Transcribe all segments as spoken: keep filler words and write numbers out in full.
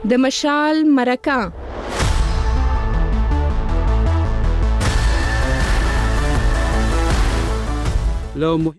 د مشال مرکه لو مهم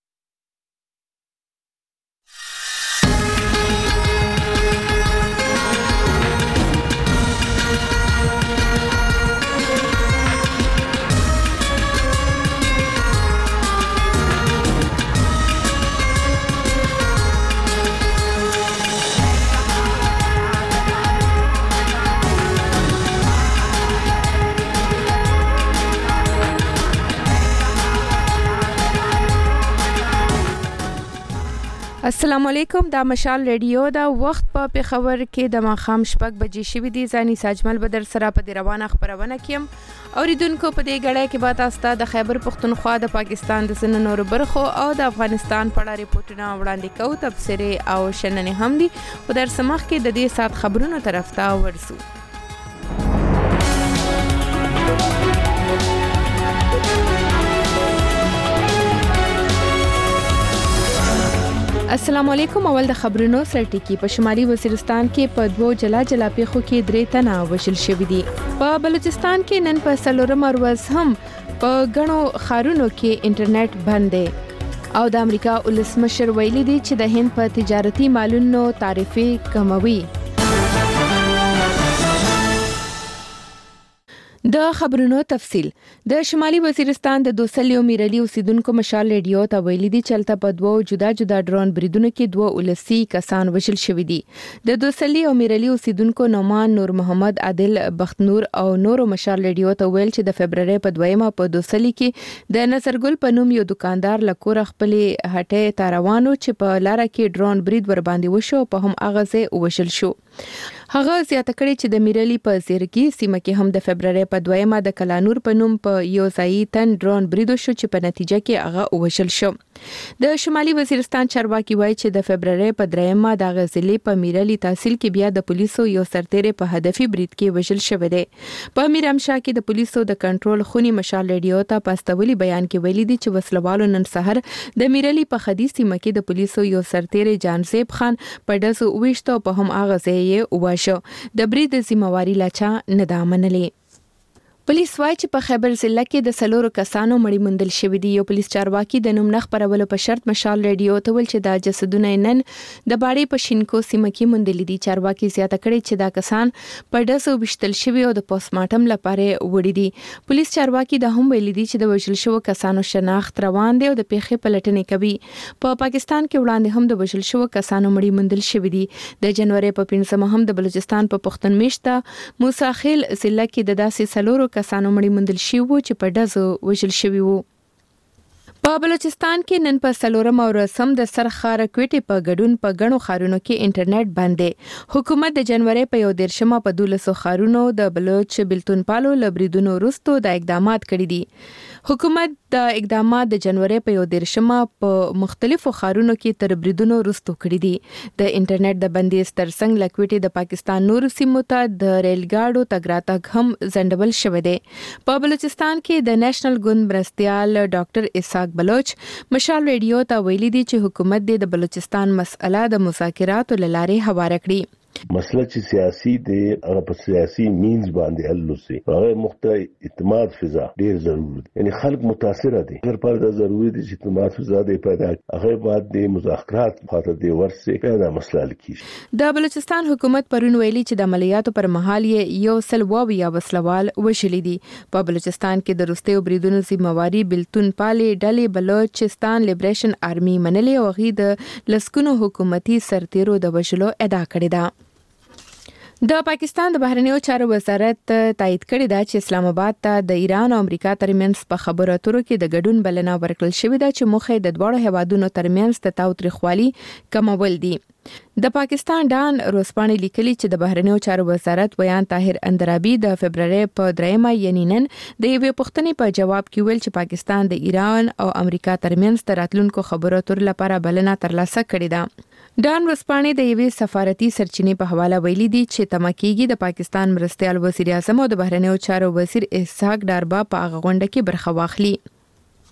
السلام علیکم. دا مشال ریډیو دا وخت په پیښور کې د ماښام شپږ بجې شوې دي. ځاني ساجمل بدر سره په دې روانه خبرونه کیم. اوریدونکو په دې غړې کې به تاسو ته د خیبر پختونخوا د پاکستان د سن نور برخو او د افغانستان په اړه ریپورتونه وړاندې کوو. تبصرې او شننې هم دي. خو در سمخ کې د دې سات خبرونو طرف ته ورسو. السلام علیکم. اول د خبرونو سرټکی. په شمالي وزیرستان کې په دوو جلا جلا پیښو کې درې تنه وژل شوي دي. په بلوچستان کې نن په څلورم ورځ هم په غنو خارونو کې انټرنیټ بند دی او د امریکا ولسمشر ویلي دی چې د هند په تجارتي مالونو تعرفې کموي. د خبرونو تفصیل. د شمالي وزیرستان د دوسلی او میرلی اوسیدونکو مشال ریډیو ته ویلي دي چې تل په دوه جدا جدا ډرون بریدونو کې دوه ولسی کسان وژل شوي دي. د دوسلی او میرلی اوسیدونکو نومان نور محمد عادل بختنور او نورو مشال ریډیو ته ویل چې د فبرवरी په دویمه په دوسلی کې د نصرګل په نوم یو دکاندار لکور خپل هټه تاروانو چې په لار کې ډرون برید ور باندې وشو په هم اغازه وژل شو. هغه زیاته کړي چې د میرلی په زیرګي سیمه کې هم د فبرवरी په دویمه د کلانور په نوم په یو ځای تن ډرون برید شو چې په نتیجه کې هغه وژل شو. د شمالي وزیرستان چارواکي وایي چې د فبرवरी په دریمه د غزلې په میرلی تحصیل کې بیا د پولیسو یو سرتیری په هدفي برید کې وژل شوی دی. په میرامشاه کې د پولیسو د کنټرول خونی مشال ریډیو ته پاستولي بیان کې ویلي دي چې وسلوالو نن سحر د میرلی په خدي سیمه کې د پولیسو یو سرتیری جانزیب خان په داسو وښتو په هم هغه ځای وواشه. د برید ذمہواری لاچا نه دا منلې. پولیس وايي چې په خیبر ضلع کې د سلورو کسانو مړی موندل شوی دی. یو پولیس چارواکي د نوم نه خبرولو په شرط مشال ریډیو ته ویل چې دا جسدونه نن د باړې په شینکو سیمه کې موندل دي. چارواکي زیاته کړي چې دا کسان په داسو وشتل شوی او د پوسټمارټم لپاره وړي دي. پولیس چارواکي د هم ویل دي چې د وژل شوو کسانو شناخت روان دي او د پیښې پلټنې کوي. په پا پاکستان کې وړاندې هم د وژل شوو کسانو مړی موندل شوی دي. د جنوري په پنځمه هم د بلوچستان په پښتون میشته موسی خیل ضلع کې د داسې سلورو کسانو مړی موندل شوی وو چې په ډزو وژل شوی وو. په بلوچستان کې نن په څلورم ورځ هم د سرخار کوټې په ګډون په غنو خارونو کې انټرنیټ بند دی. حکومت د جنوري په یو دیرشمه په دولسو خارونو د بلوچ بلتون پالو لبریدونو وروسته د اقدامات کړي دي. حکومت د اقدامات د جنوري په یو دیرشمه په مختلفو خارونو کې تر بریدونو وروسته کړي دي. د انټرنیټ د بندیز ترڅنګ لکوټې د پاکستان نور سیمو ته د ریل ګاډو تګ راتګ هم ځنډول شوی دی. په بلوچستان کې د نېشنل ګوند مرستيال ډاکټر اسحاق بلوچ مشال ریډیو ته ویلي دي چې حکومت د بلوچستان مسله د مذاکراتو لارې هواره کړي. مسله چې سیاسي دی هغه په سیاسي مینز باندې حل وسی. هغه مختلف اعتماد فضا ډیر ضروري دی. یعنی خلک متاثر دي. هر پر دا ضروري دي چې اعتماد فضا دی پیدا هغه بعد د مذاکرات خاطر دی ورسې پیدا مسله لکی. د بلوچستان حکومت پرون ویلي چې د عملیاتو پر مهال یو سل واو یا وسلوال وشلې دي. په بلوچستان کې د روستي بریدونو ذمہواری بلتون پالي ډلې بلوچستان لیبریشن آرمي منلې او غي د لسکونو حکومتي سرتیرو د وشلو ادعا کړې ده. د پاکستان د بهرنیو چارو وزارت تایید کړی دا چې اسلام آباد ته د ایران او امریکا ترمنځ په خبرو اترو کې د ګډون بلنه ورکړل شوې ده چې مخه د دوه هیوادونو ترمنځ د تاوتریخوالي کمول دي. د پاکستان ډان روسپانې لیکلي چې د بهرنیو چارو وزارت ویان طاهر اندرابي د فبرवरी په دریمه یعنی نن د یوې پوښتنې په جواب کې ویل چې پاکستان د ایران او امریکا ترمنځ د راتلونکو خبرو اترو لپاره بلنه ترلاسه کړې ده. ډان روسپانې د یوې سفارتي سرچینې په حواله ویلي دي چې تمکیږي د پاکستان مرستيال وزیر اعظم او د بهرنیو چارو وزیر اسحاق ډاربا په هغه غونډه کې برخه واخلي.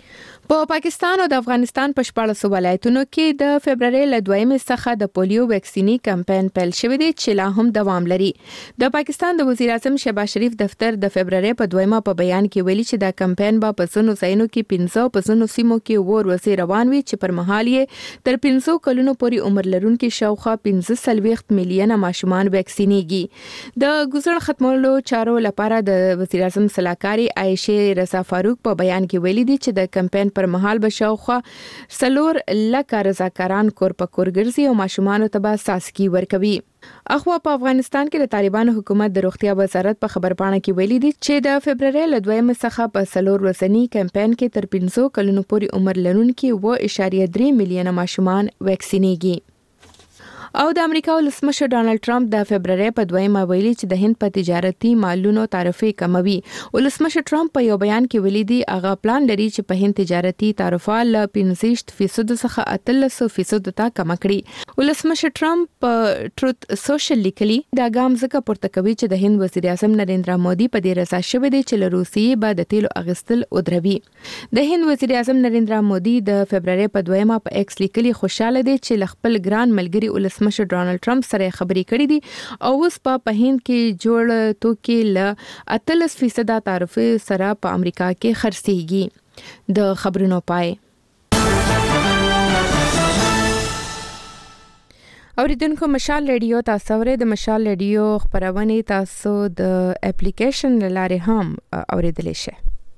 په پاکستان او د افغانستان په شپاړسو ولایتونو کې د فبرवरी ل دویمې څخه د پولیو ویکسینی کمپاین پیل شوی دی چې لا هم دوام لري. د پاکستان د وزیر اعظم شهباز شریف دفتر د فبرवरी په دویمه په بیان کې ویلي چې دا کمپاین به په ځینو ځایونو کې پنځه په ځینو سیمو کې ور وسې روان وي چې پر مهال یې تر پنځه کلونو پورې عمر لرونکو شاوخوا پنځه سلويخت میلیونه ماشومان ویکسینیږي. د ګوزړ ختمولو چارو لپاره د وزیر اعظم سلاکاري عائشه رضا فاروق په بیان کې ویلي دي چې د کمپاین پر مهال به شاوخوا سلور لکه رضاکاران کور په کور ګرځي او ماشومان ته به ساسکی ورکوي. اخوا په افغانستان کې د طالبانو حکومت د روغتیا وزارت په خبرپاڼه کې ویلي دي چې د فبرवरी ل دویمې څخه په سلور ورځنی کمپاین کې تر پنځه کلونو پورې عمر لرونکو و اشاریه درې میلیونه ماشومان ویکسینیږي. او د امریکا ولسمشر ډانلډ ټرمپ د فبرवरी په دویمه ویلي چې د هند په تجارتي مالونو تعرفې کموي. ولسمشر ټرمپ په یو بیان کې ویلي دی هغه پلان لري چې په هند تجارتي تعرفه ل پنځه فیصد څخه اتلس فیصد ته کم کړي. ولسمشر ټرمپ په ټروت سوشل لیکلي دا ګام ځکه پورته کوي چې د هند وزیر اعظم نریندرا مودي په دې رضا شوی دی چې له روسیې به د تیلو اغستل ودروي. د هند وزیر اعظم نریندرا مودي د فبرवरी په دویمه په ایکس لیکلي خوشاله دی چې ل خپل ګران ملګری ولسمشر مشر ډانلډ ټرمپ سره خبرې کړې دي او اوس په هند کې جوړ توکي ل اتلس فیصد تعرفې سره په امریکا کې خرڅيږي. د خبرونو پای اوریدونکو مشال ریډیو تاسو ورې د مشال ریډیو خبرونه تاسو د اپلیکیشن لاره هم اوریدلی شئ.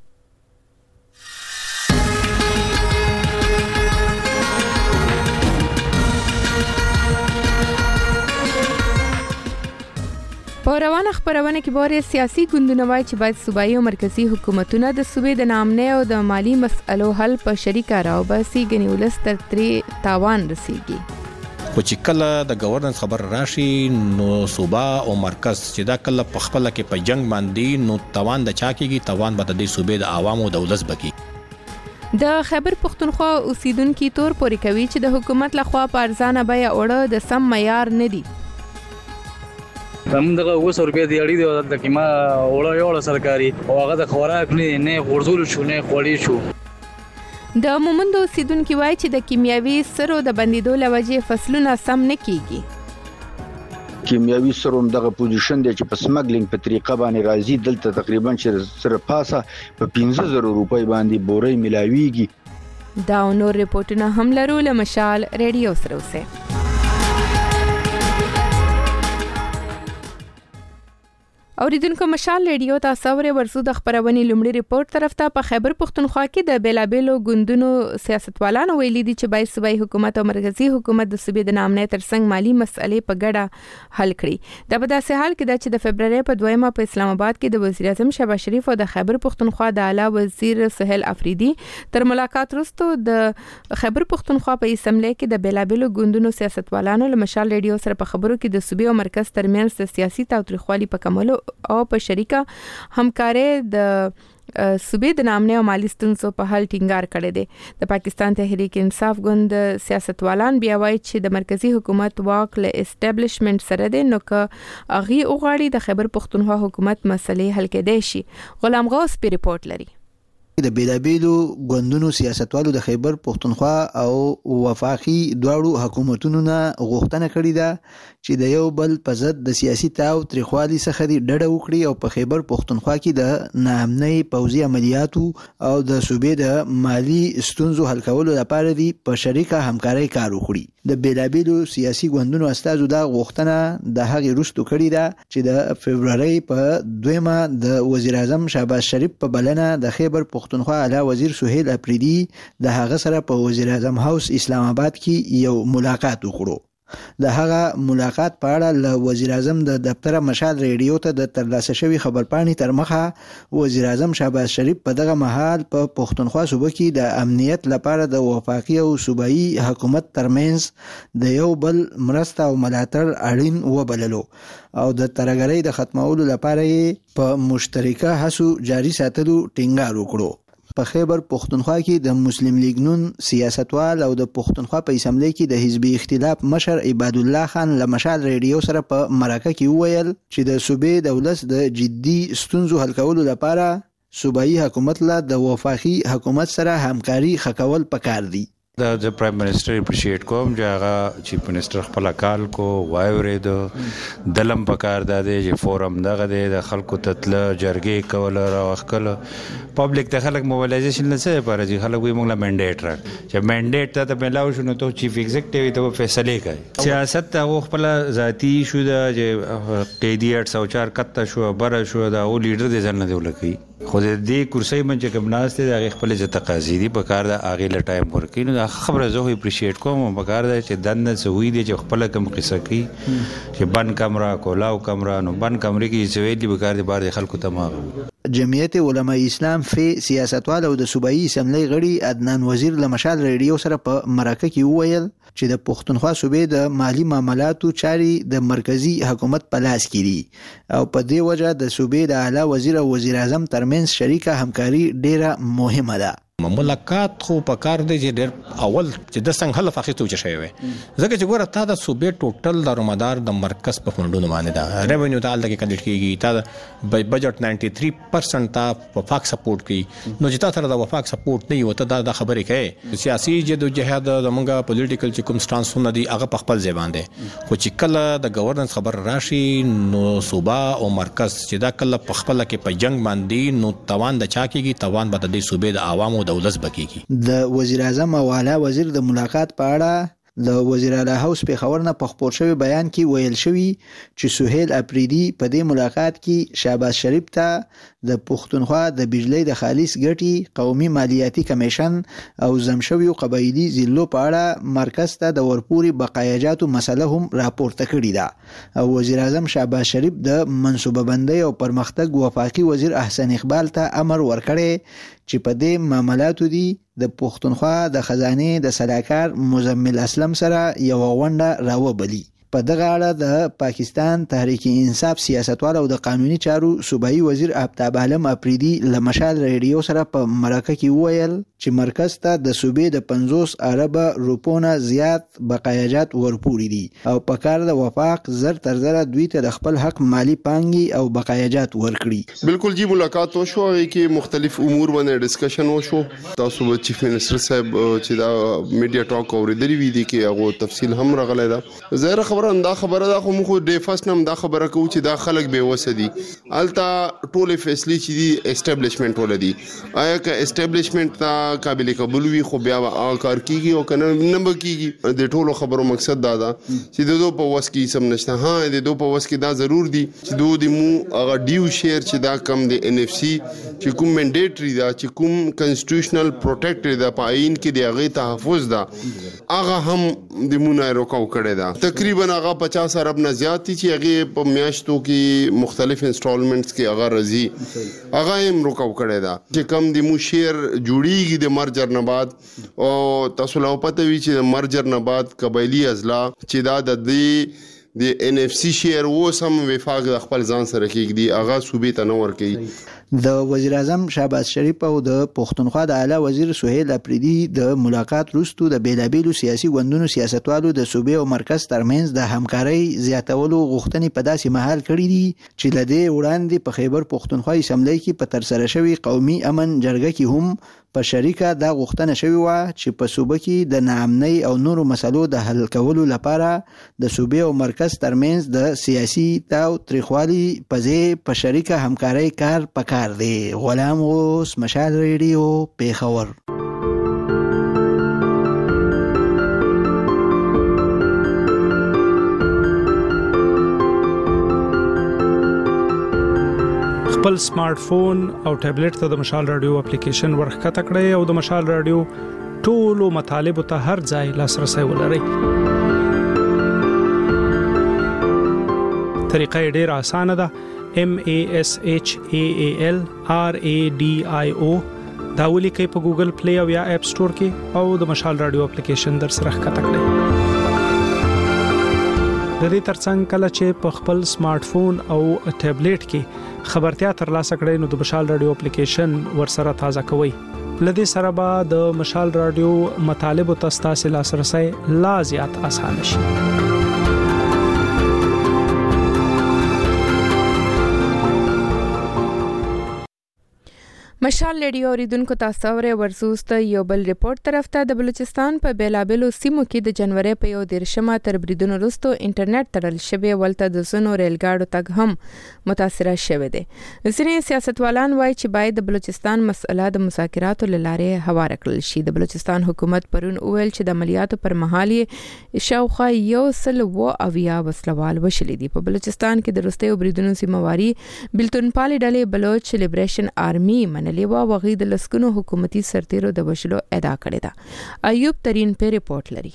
په روانه خبرونه کې بورې سیاسي ګوندونه وایي چې باید صوبایي او مرکزی حکومتونه د صوبې د نامنې او د مالی مسئلو حل په شریکه راوباسي ګنې ولس تر ترې تاوان رسیږي. خو چې کله د گورننس خبر راشي نو صوبا او مرکز چې دا کله په خپل کې په جنگ باندې نو توان د چا کېږي توان به د صوبې د عوامو د ولس بکی. د خیبر پختونخوا اوسیدونکو تور پورې کوي چې د حکومت لخوا په ارزانه بیه وړه د سم معیار نه دي. زموږ دغه اوه سوه روپۍ دی اړې دی د کیما وړه یو سرکاري او هغه د خوراک نه نه غورځول شو نه خوړې شو. د مومند اوسیدونکو وایي چې د کیمیاوي سرو د بندیدو لوجې فصلونه سم نه کیږي. کیمیاوي سرو دغه پوزیشن دی چې په سمګلینګ په طریقه باندې راځي دلته تقریبا چې سره پاسه په پنځه زره روپۍ باندې بورې ملاويږي. دا نور ریپورتونه هم لرو له مشال ریډیو سره اوسه. اوریدونکو مشال ریډیو تاسو ورې ورسو د خبرونې لومړی ریپورت طرف ته په خیبر پختونخوا کې د بیلابېلو ګوندونو سیاستوالانو ویلي دي چې باید صوبایي حکومت او مرکزی حکومت د صوبې د نامنې ترڅنګ مالی مسئلې په ګډه حل کړي. دا په داسې حال کې ده چې د فبرवरी په دویمه په اسلام آباد کې د وزیر اعظم شهباز شریف او د خیبر پختونخوا د اعلی وزیر سهیل افریدي تر ملاقات وروسته د خیبر پختونخوا په اسمبلی کې د بیلابېلو ګوندونو سیاستوالانو له مشال ریډیو سره په خبرو کې د صوبې او مرکز ترمنځ د سیاسي تاوتریخوالي په کمولو او په شریکه همکاري د صوبې د نامنې او مالی ستونزو په حل ټینګار کړی دی. د پاکستان تحریک انصاف ګوند سیاستوالان بیا وایي چې د مرکزی حکومت واک له اسټابلیشمنت سره دی نو که هغه وغواړي د خیبر پختونخوا حکومت مسلې حل کېدای شي. غلام غوث په ریپورت لري. د بیلابېلو ګوندونو سیاستوالو د خیبر پختونخوا او وفاقي دواړو حکومتونو نه غوښتنه کړې ده چې د یو بل په ضد د سیاسي تاوتریخوالي څخه د ډډه وکړي او په خیبر پختونخوا کې د ناامنۍ پوځي عملیاتو او د صوبې د مالی ستونزو حل کولو لپاره دی په شریکه همکاري کار وکړي. د بیلابېلو سیاسي ګوندونو استازو دا غوښتنه د هغې وروسته کړې ده چې د فبرवरी په دویمه د وزیر اعظم شهباز شریف په بلنه د خیبر پختونخوا اعلی وزیر سهیل افریدي د هغه سره په وزیر اعظم هاوس اسلام آباد کې یو ملاقات وکړو. د هغه ملاقات په اړه له وزیر اعظم د دفتر مشال ریډیو ته د ترلاسه شوی خبرپاڼې تر مخه وزیر اعظم شهباز شریف په دغه مهال په پختونخوا صوبه کې د امنیت لپاره د وفاقي او صوبایي حکومت ترمنځ د یو بل مرسته او ملاتړ اړین وبللو او د ترهګرۍ د ختمولو لپاره په مشترکه هڅو جاري ساتلو ټینګار وکړو. په خیبر پختونخوا کې د مسلم لیگ نون سیاستوال او د پختونخوا په اسمبلی کې د حزبي اختلاف مشر عباد الله خان له مشال ریډیو سره په مرکه کې وویل چې د صوبې د ولس د جدي ستونزو حل کولو لپاره صوبایي حکومت له د وفاقي حکومت سره همکاري خکول پکار دي. دا د پرایم منسٹر اپریشیټ کوم چې هغه چیف منسٹر خپل کال کو وایورې د دلم پکار د دې فورم دغه د خلکو تتل جرګې کول راوخل پبلک ته خلک موبلایزیشن نه څه لپاره چې خلک وي موږ لا منډیټ را چې منډیټ ته ملاو شنو ته چیف ایگزیکټیو ته فیصله کوي. سیاست ته خپل ذاتی شو د چې قیدی اټ سو چار کته شو بر شو دا او لیډر دې ځل نه دی ولکې خو دې کرسي من چې کوم ناس ته د خپل ځ تقاضي دي په کار د اغه ل ټایم ورکې نو خبره زه اپریشیټ کوم په کار د چې دنه سوي دي چې خپل کم قصه کوي چې بن کمره کولاو کمره نو بن کمرې کې چې ویلي په کار د بار خلکو تمام. جمعیت علماء اسلام فی سیاستوال او د صوبایي اسمبلی غړي عدنان وزیر له مشال ریډیو سره په مرکه کې وویل چې د پښتونخوا صوبې د مالی معاملاتو چاري د مرکزی حکومت په لاس کې دي او په دې وجه د صوبې د اعلی وزیر او وزیر اعظم ترمنځ شریکه همکاري ډیره مهمه ده. ملاقات خو په کار دی چې ډېر اول چې د څنګه حل فاخته چ شوی وي ځکه چې ګوره تا د صوبې ټوټل دارومدار د مرکز په فندونو باندې دا ریونیو ته الته کې کنډیډ کیږي تا بجټ نائنٹی تھری پرسنٹ تا وفاق سپورټ کوي نو چې تا سره د وفاق سپورټ نه وي ته دا خبرې کوي سیاسي جدوجہد زمونږه پولیټیکل چې کوم سټانسونه دي هغه په خپل ځای باندې خو چې کله د گورننس خبر راشي نو صوبا او مرکز چې دا کله په خپل کې په جنگ باندې نو توان د چا کېږي توان به د صوبې د عوامو د وزیر اعظم او اعلی وزیر د ملاقات په اړه د وزیر اعلی هاوس په خبر نه په خبر شوی بیان کې ویل شوی چې سهیل اپریدي په دې ملاقات کې شهباز شریف ته د پښتونخوا د بجلی د خالص ګټي قومي مالیاتي کمیشن او زمشوي قبایلی ضلعو په اړه مرکز ته د ورپوري بقایاجاتو مسله هم راپورته کړې ده او وزیر اعظم شهباز شریف د منصوبه بندي او پرمختګ وفاقي وزیر احسن اقبال ته امر ورکړی چې په دې معاملاتو دي د پښتونخوا د خزانه د سلاکار مزمل اسلم سره یو غونډه راوبلی. په دغه اړه د پاکستان تحریک انصاف سیاستوال او د قانوني چارو صوبایي وزیر آفتاب عالم اپریدي له مشال ریډیو سره په مرکه کې وویل چې مرکز ته د صوبې د پنځوس اربه روپونه زیات بقایاجات ورپوري دي او په کار د وفاق زر تر زر دوی ته د خپل حق مالی پانګي او بقایاجات ورکړي. بالکل جی ملاقات وشو کې مختلف امور باندې ډسکشن وشو. تاسو به چیف منسٹر صاحب چې دا میډیا ټاک اوریدلی وی دي کې هغه تفصیل هم راغلی دا زهره خبره دا خبره دا خو مخ د فاست نم دا خبره کوي چې دا خلک به وسدي التا ټوله فیصله چې دي اسټابلیشمنت ولدي آیا که اسټابلیشمنت تا قابل قبول وي خو بیا کار کیږي او کنه نه بکیږي د ټولو خبرو مقصد دا ده چې د دوه په وس کې سم نشته ها د دوه په وس کې دا ضرور دي چې دوه د مو هغه ډیو شیر چې دا کم د ان اف سی چې کوم منډیټری دا چې کوم کنسټیټیوشنل پروټیکټ دا پاین کې دی هغه تحفظ دا هغه هم د مونږه روکاو کړی دا تقریبا هغه پچاس ارب نه زیات دي چې هغه په میاشتو کې مختلف انسټالمنټس کې هغه رزي هغه هم روکاو کړی دا چې کم د مو شیر جوړیږي د مرجر نه بعد او تاسو لا پته وی چې مرجر نه بعد قبایلی اضلاع چې دا د دې د ان اف سی شیر و سم وفاق د خپل ځان سره کېږي هغه صوبې ته نور کوي. د وزیر اعظم شهباز شریف او د پښتونخوا د اعلی وزیر سهیل اپریدي د ملاقات وروسته د بیلابیلو سیاسي ګوندونو سیاستوالو د صوبې او مرکز ترمنځ د همکارۍ زیاتولو غوښتنې په داسې مهال کړې دي چې لدې وړاندې په خیبر پښتونخوا اسمبلی کې په تر سره شوی قومي امن جرګه کې هم په شریکه دا غوښتنه شوی و چې په صوبه کې د ناامنۍ او نورو مسلو د حل کولو لپاره د صوبې او مرکز ترمنځ د سیاسي تاو تریخوالي په ځای په شریکه همکارۍ کار پکار دی. غلام غوث، مشال ریډیو، پیښور. خپل سمارټ فون او ټابلیټ ته د مشال رادیو اپلیکیشن ورخکته کړئ او د مشال رادیو ټولو مطالبه ته هر ځای لاسرسي ولرئ. طریقه ډیره اسانه ده. M A S H A A L R A D I O دا ولیکئ په ګوګل پلی او یا اپ سٹور کې او د مشال رادیو اپلیکیشن در سره ښکته کړئ. د دې ترڅنګ کله چې په خپل سمارټ فون او ټابلیټ کې خبرتیا ترلاسه کړئ نو د مشال رادیو اپلیکیشن ورسره تازه کوئ. لدې سره به د مشال رادیو مطالب ته ستاسو لاسرسي لا زیات اسانه شي. مشال ریډیو اوریدونکو تاسو اورئ ورسوست یو بل ریپورت طرف ته د بلوچستان په بیلابلو سیمو کې د جنوري په یو دیرشمه تر بریدونو وروسته انټرنیټ تړل شوی ولته د زونو ریل ګاډو تګ هم متاثر شوی دی. ځینې سیاستوالان وایي چې باید د بلوچستان مسله د مذاکراتو لاره هواره کړل شي. د بلوچستان حکومت پرون وویل چې د عملیاتو پر مهال یې شاوخوا یو سل و اویا وسلوال وشلي دي. په بلوچستان کې د وروستیو بریدونو سیمواري بلتون پالي ډلې بلوچ لیبریشن آرمي من لیوا وغي د لسکونو حکومتي سرتیرو د وشلو ادعا کړې ده. ایوب ترين په ریپورت لري.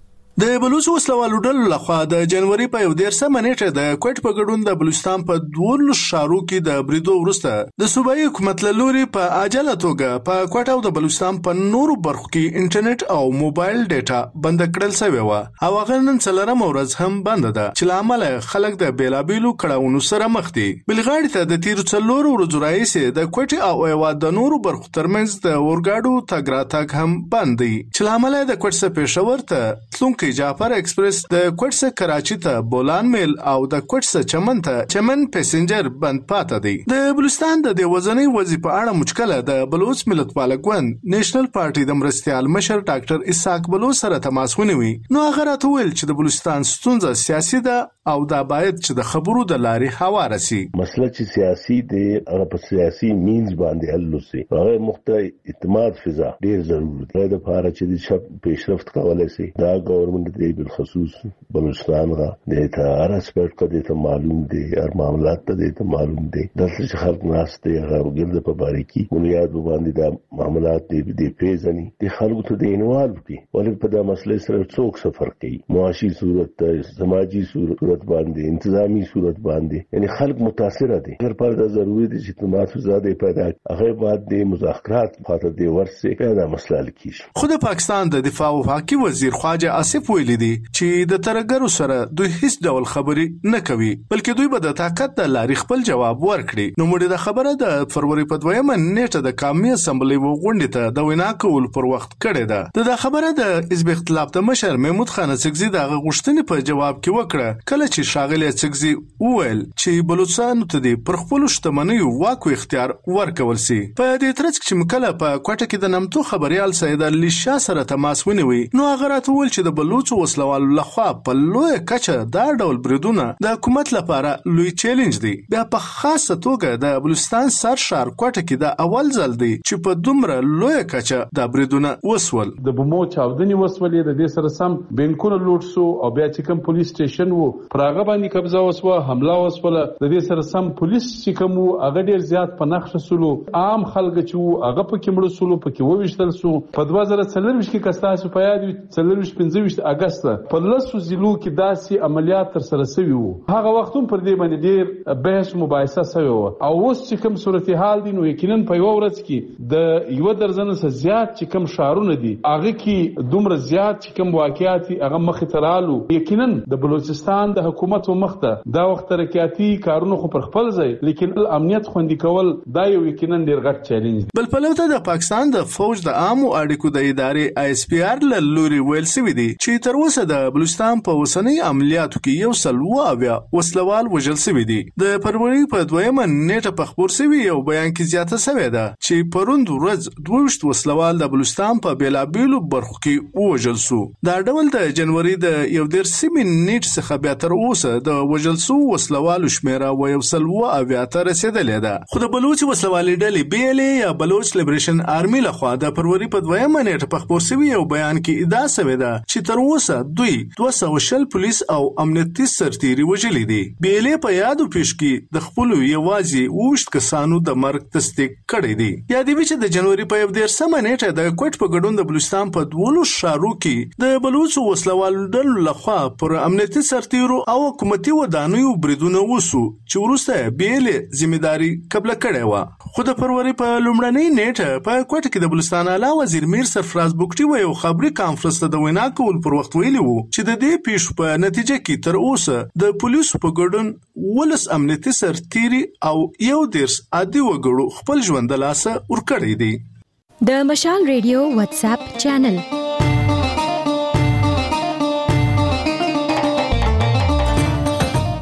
د بلوچ وسلوالو ډلو لخوا د جنوري په یو دیرشمه نیټه د کوټ په ګډون د بلوچستان په دوه شارو کې د بریدو وروسته د صوبایي حکومت له لوري په عاجله توګه په کوټ او د بلوچستان په نورو برخو کې انټرنیټ او موبایل ډیټا بند کړل شوی و. او هغه نن څلورم ورځ هم بند ده چې لامل خلک د بیلابیلو کړهونو سره مخ دي. بلغاړي ته د تیر څلورو ورځو راځي د کوټ او ایوا د نورو برخو ترمنځ د اورګاډو تګ راتګ هم بند دي چې لامل د کوټ څخه پېښور ته تلونکي جعفر ایکسپریس د کوټ څخه کراچي ته بولان میل او د کوټ څخه چمن ته چمن پسنجر بند پاتې دي. د بلوچستان د وزنی وظیفه په اړه مشکله د بلوچ ملتپال ګوند نېشنل پارټي د مرستيال مشر ډاکټر اسحاق بلوچ سره تماس ونیوي. نو هغه راته ویل چې د بلوچستان ستونزه سیاسي ده او دا باید چې د خبرو د لارې هواره سي. مسله چې سیاسي دی هغه په سیاسي مینز باندې حل وسي. هغه مخته اعتماد فضا ډیر ضروري ده د لپاره چې د شپ پیشرفت کولای شي. دا ګورنمنت دی بالخصوص بلوچستان را د ته هر اسپیکټ کده ته معلوم دی هر معاملات ته ته معلوم دی دلته چې خلک ناس ته هغه ګرد په باریکی بنیاد باندې دا معاملات دی د پیژني د خلکو ته د انوالو کی ولې په دا مسله سره څوک سفر کوي معاشي صورت سماجی صورت باندې انتظامی صورت باندې یعنی خلک متاثر دي. هر پر دا ضروري دي چې اعتماد زیاده پیدا هغه بعد د مذاکرات خاطر دی ورسه پیدا مسله لکیش. خود پاکستان د دفاع او حقوقي وزیر خواجه آصف ویلي دي چې د ترګرو سره دوی هیڅ ډول خبرې نه کوي بلکې دوی به د طاقت د لارې خپل جواب ورکړي. نو موږ د خبره د فروری په دویمه نیټه د قومي اسمبلی وغونډې ته د وینا کول پر وخت کړې ده. د خبره د حزب اختلاف د مشر محمود خان سکزي د غوښتنې په جواب کې وکړه کله چې شاغلی سکزي وویل چې بلوچستان ته د پر خپل شتمنۍ واکو اختیار ورکول سي. په دې ترڅ کې مکله په کوټه کې د نمتو خبريال سید علي شاه سره تماس ونیوي. نو هغه راته ویل چې د بلوچ وسلوال لخوا په لوی کچه دا ډول بریدونه د حکومت لپاره لوی چیلنج دی. بیا په خاصه توګه د بلوچستان سر شهر کوټه کې د اول ځل دی چې په دومره لوی کچه د بریدونه وسول. د بمو چاودنې وسولې د دې سره سم بینکونه لوټ سو او بیا چې کوم پولیس سټیشن وو پراغه باندې قبضه وسوه حمله وسوله. د دې سره سم پولیس چې کوم هغه ډیر زیات په نخښه سولو عام خلک چې وو هغه په کې مړ سولو په کې وويشتل سو. په دوه زره څلور کې کستاسو په یاد څلور پنځه اگست په لسو ضلعو کې داسې عملیات تر سره شوي وو. هغه وختون پر دې باندې ډیر بحث مباحثه شوی و او اوس چې کوم صورتحال دی نو یقینا په یو ورځ کې د یو درزنه څخه زیات چې کوم شهرونه دي هغه کې دومره زیات چې کوم واقعیت هغه مخ ته رالو. یقینا د بلوچستان د حکومت مخته دا وخت ترقیاتی کارونه خو پر خپل ځای لیکن امنیت خوندي کول دا یو یقینا ډیر غټ چیلنج دی. بل په لوته د پاکستان د فوج د عامو اړیکو د ادارې آی اس پی آر له لوري ویل شوی دی چې تر اوسه د بلوچستان په وسنۍ عملیاتو کې یو سل و اویا وسلوال وژل شوي دي. د فروری په دویمه نیټه په خبر شوی یو بیان کې زیاته شوې ده چې پروند ورځ دوه وسلوال د بلوچستان په بیلابیلو برخو کې وژل شو. دا ډول د جنوري د یو ډیر سیمه نیټ څخه بیا تر اوسه د وژل شو وسلوالو شمیره و یو سل و اویا ته رسیدلې ده. خو د بلوچ وسلوالې ډلې بي ال ای یا بلوچ لیبریشن آرمي لخوا د فروری په دویمه نیټه په خبر شوی یو بیان کې ادعا شوې ده چې تر اوسه دوی دوه سوه شل پولیس او امنیتي سرتیري وژلي دي. بي ال ای په یادو پیش کې د خپل یوازې وشت کسانو د مرګ تصدیق کړی دی. یادوي چې د جنوري په یو دیرشمه نیټه د کوټ په ګډون د بلوچستان په دوه شهرو کې د بلوچ وسلوالو ډلو لخوا پر امنیتي سرتیرو او حکومتي ودانیو بریدونه وسو چې وروسته بي ال ای ځمېداري قبل کړې و. خو د فروری په لومړنۍ نیټه په کوټ کې د بلوچستان اعلی وزیر میر سرفراز بوکټي و یو خبري کانفرنس ته د وینا کول پر وخت ویلي وو چې د دې پیښو په نتیجه کې تر اوسه د پولیسو په ګډون ولس امنیتي سرتیري او یو دیرس عادي وګړو خپل ژوند د لاسه ورکړی دی. د مشال ریډیو واتس اپ چینل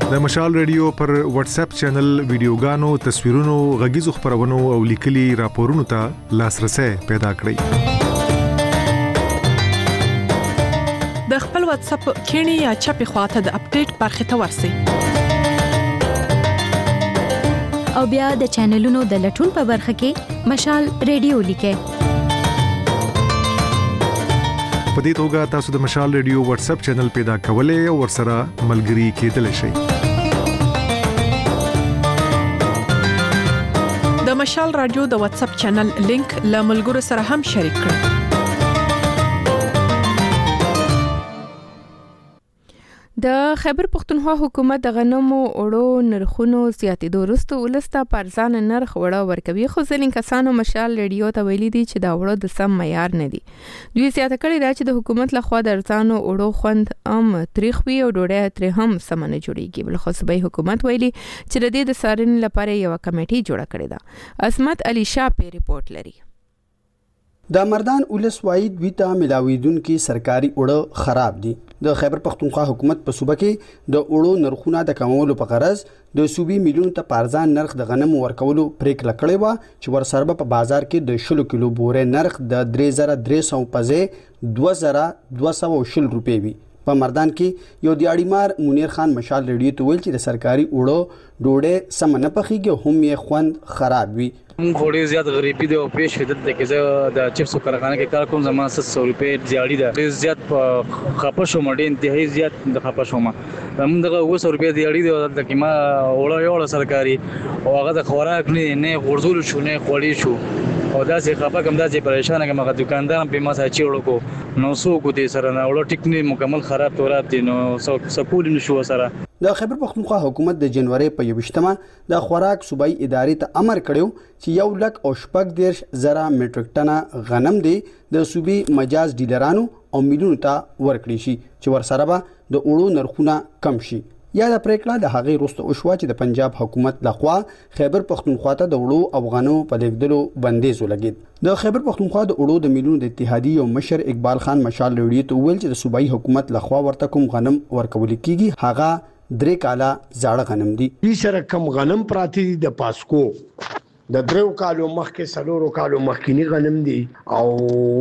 د مشال ریډیو پر واتس اپ چینل ویډیوګانو تصویرونو غږیزو خبرونو او لیکلي راپورونو ته لاسرسي پیدا کړئ د خپل واتس اپ کینی یا چپی خواته د اپډیټ برخه ته ورسی او بیا د چینلونو د لټون په برخه کې مشال ریډیو لیکه په دې توګه تاسو د مشال ریډیو واتس اپ چینل پیدا کولای او ورسره ملګري کېدلی شئ د مشال رادیو د واتس اپ چینل لینک له ملګرو سره هم شریک کړئ د خیبر پختونخوا حکومت د غنمو اوړو نرخونو زیاتېدو وروسته ولسته په ارزانه نرخ وړه ورکوي خو ځینې کسانو مشال ریډیو ته ویلي دي چې دا وړه د سم معیار نه دي دوی زیاته کړې ده چې د حکومت لخوا د ارزانو اوړو خوند هم تریخ وي او ډوډۍ ترې هم سم نه جوړیږي بل خو صوبایي حکومت ویلي چې د دې د څارنې لپاره یو کمیټه جوړه کړې ده عصمت علي شاه په ریپورت لري د مردان ولس وایي دوی ته ملاویدونکو سرکاري اوړه خراب دي د خیبر پختونخوا حکومت په صوبه کې د اوړو نرخونه د کمولو په غرض د صوبې میلیون ته پارزان نرخ د غنمو ورکولو پریکړه کړې و چې ورسره په بازار کې د شلو کیلو بورې نرخ د درې زره درې سوه پځې دوه زره دوه سوه شل روپۍ وي په مردان کې یو دیاړیمار منیر خان مشال ریډیو ته ویل چې د سرکاري اوړو ډوډۍ سم نه پخېږي هم یې خوند خراب وي موږ ډېر زیات غریبي دی او پیش شدت د کېزه د چپسو کارخانه کې کار کوم زما ست سو روپۍ دیاړي ده ډېر زیات خپه شوم ډېر انتهایی زیات د خپه شوم موږ دغه اوه سوه روپۍ دیاړي دی د کیما اوړه یو سرکاري او هغه د خوراک نه نه غورځول شو نه خوړی شو او دا چې خپه کوم دا چې پریشان کوم هغه دکاندار په ما سره چیرړو کو نو سو کو دي سره نه وړو ټیکنی مکمل خراب تورات دي نو سکول نشو سره د خیبر پختونخوا حکومت د جنوري په یوشتمه د خوراک صوبایي ادارې ته امر کړو چې یو لک او شپږ دیرش زره میټریک ټنه غنم دی د صوبې مجاز ډیلرانو او میلیونو ته ورکړي شي چې ورسره به د اوړو نرخونه کم شي یا د پریکړه د هغې وروسته وشوه چې د پنجاب حکومت لخوا خیبر پختونخوا ته د اوړو او غنمو په لیږدولو بندیز ولګېد د خیبر پختونخوا د اوړو د میلیونو د اتحادیې او مشر اقبال خان مشال ریډیو ته وویل چې د صوبایي حکومت لخوا ورته کوم غنم ورکول کیږي هغه درې کاله زاړه غنم دي دې سره کم غنم پراتی دي د پاسکو د دریو کالو مخکې سلورو کالو مخکینی غنم دي او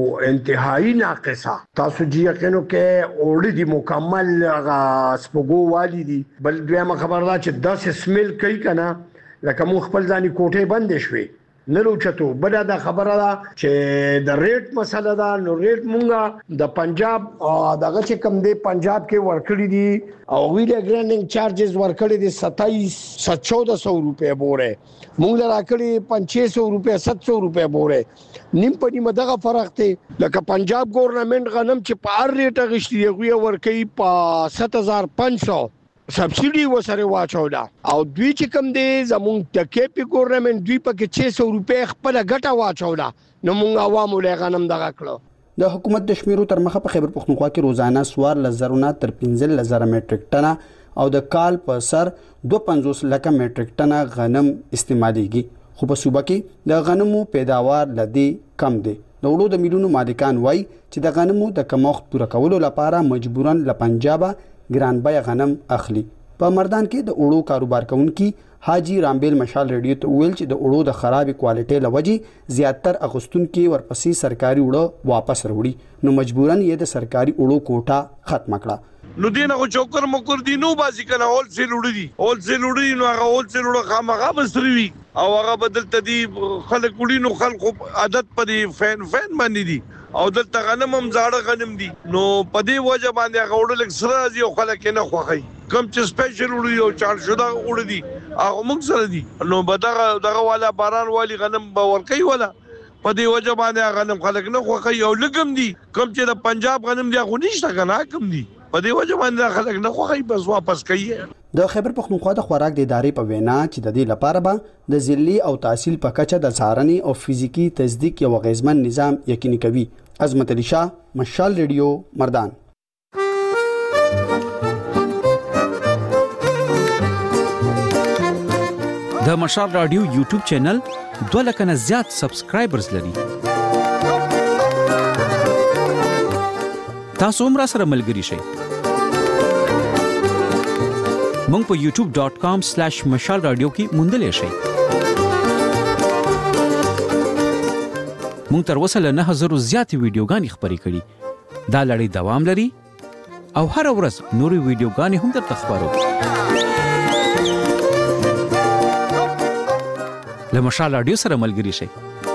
انتهایی ناقصه تاسو جی یقینو کې اوړي دي مکمل غا سپګو والی دي بل دویمه خبر ده چې داس سمیل کوي کنه لکه مو خپل ځاني کوټه بند شوي نلو چتو بل دا خبره ده چې د ریټ مسله ده نو ریټ مونږه د پنجاب دغه چې کم دی پنجاب کې ورکړی دي او ویل ګرانډینګ چارجز ورکړی دي ستایس چودہ سو روپے بوره مونږ راکړي پنځه سوه روپے سات سوه روپے بوره نیم په نیمه دغه فرق دی لکه پنجاب ګورنمنت غنم چې په هر ریټ غشتي دی ورکړي په سات هزار پنځه سوه سبسيډي وسره واچولا او دوی چې کوم دي زمونږ د کېپی ګورنمنت دوی په کې شش سوه روپے خپل ګټه واچولا نو مونږ عوامو له غنم دغه کړو د حکومت د شمیرو تر مخه په خیبر پختونخوا کې روزانه سوار لزرونه تر پنځه لزر میټریک ټنه او د کال په سر دوه پنځوس لکه میټریک ټنه غنم استعماليږي خو په صوبه کې د غنمو پیداوار لدی کم دی د وړو د میلیونو مالکان وای چې د غنمو د کمښت پوره کولو لپاره مجبورن له پنجابه ګران بیه غنم اخلي په مردان کې د اوړو کاروبار کوونکي حاجی رامبیل مشال ریډیو ته ویل چې د اوړو د خرابې کوالټي لوجي زیاتر اغستونکو ورپسې سرکاري اوړو واپس وروړي نو مجبورن یې د سرکاري اوړو کوټه ختم کړه نو دینه خو چوکر مکر دی نو باسي کنه اول سیل وړي دي اول سیل وړي نو هغه اول سیل وړه خامخا بسروي او هغه بدل تدي خلک وړي نو خلک عادت پدې فین فین باندې دي او دلته غنم هم زاړه غنم دي نو په دې وجه باندې هغه وړل سره دي او خلک نه خوخي کم چې سپیشل وړي او چار شودا وړي دي هغه موږ سره دي نو بدغه دغه والا باران والی غنم باور کوي ولا په دې وجه باندې غنم خلک نه خوخي او لګم دي کم چې د پنجاب غنم دی خو نشته کنه کم دي په دې وجه باندې خلک نه خوخي بس واپس کوي د خیبر پختونخوا د خوراک د ادارې په وینا چې د دې لپاره به د ضلعي او تحصیل په کچه د څارنې او فزیکی تصدیق یو غیزمن نظام یقیني کوي عظمت علي شاه مشال ریډیو مردان د مشال رادیو یوټیوب چینل دوه لک نه زیات سبسکرایبرز لري تاسو هم را سره ملګری شئ مونږ په یوټیوب ډاٹ کام سلیش مشال رادیو کې موندلی شئ. مونږ تر اوسه له نه زره زیاتې ویډیوګانې خپرې کړي. دا لړۍ دوام لري او هر ورځ نورې ویډیوګانې هم درته خپرو. له مشال رادیو سره ملګري شئ.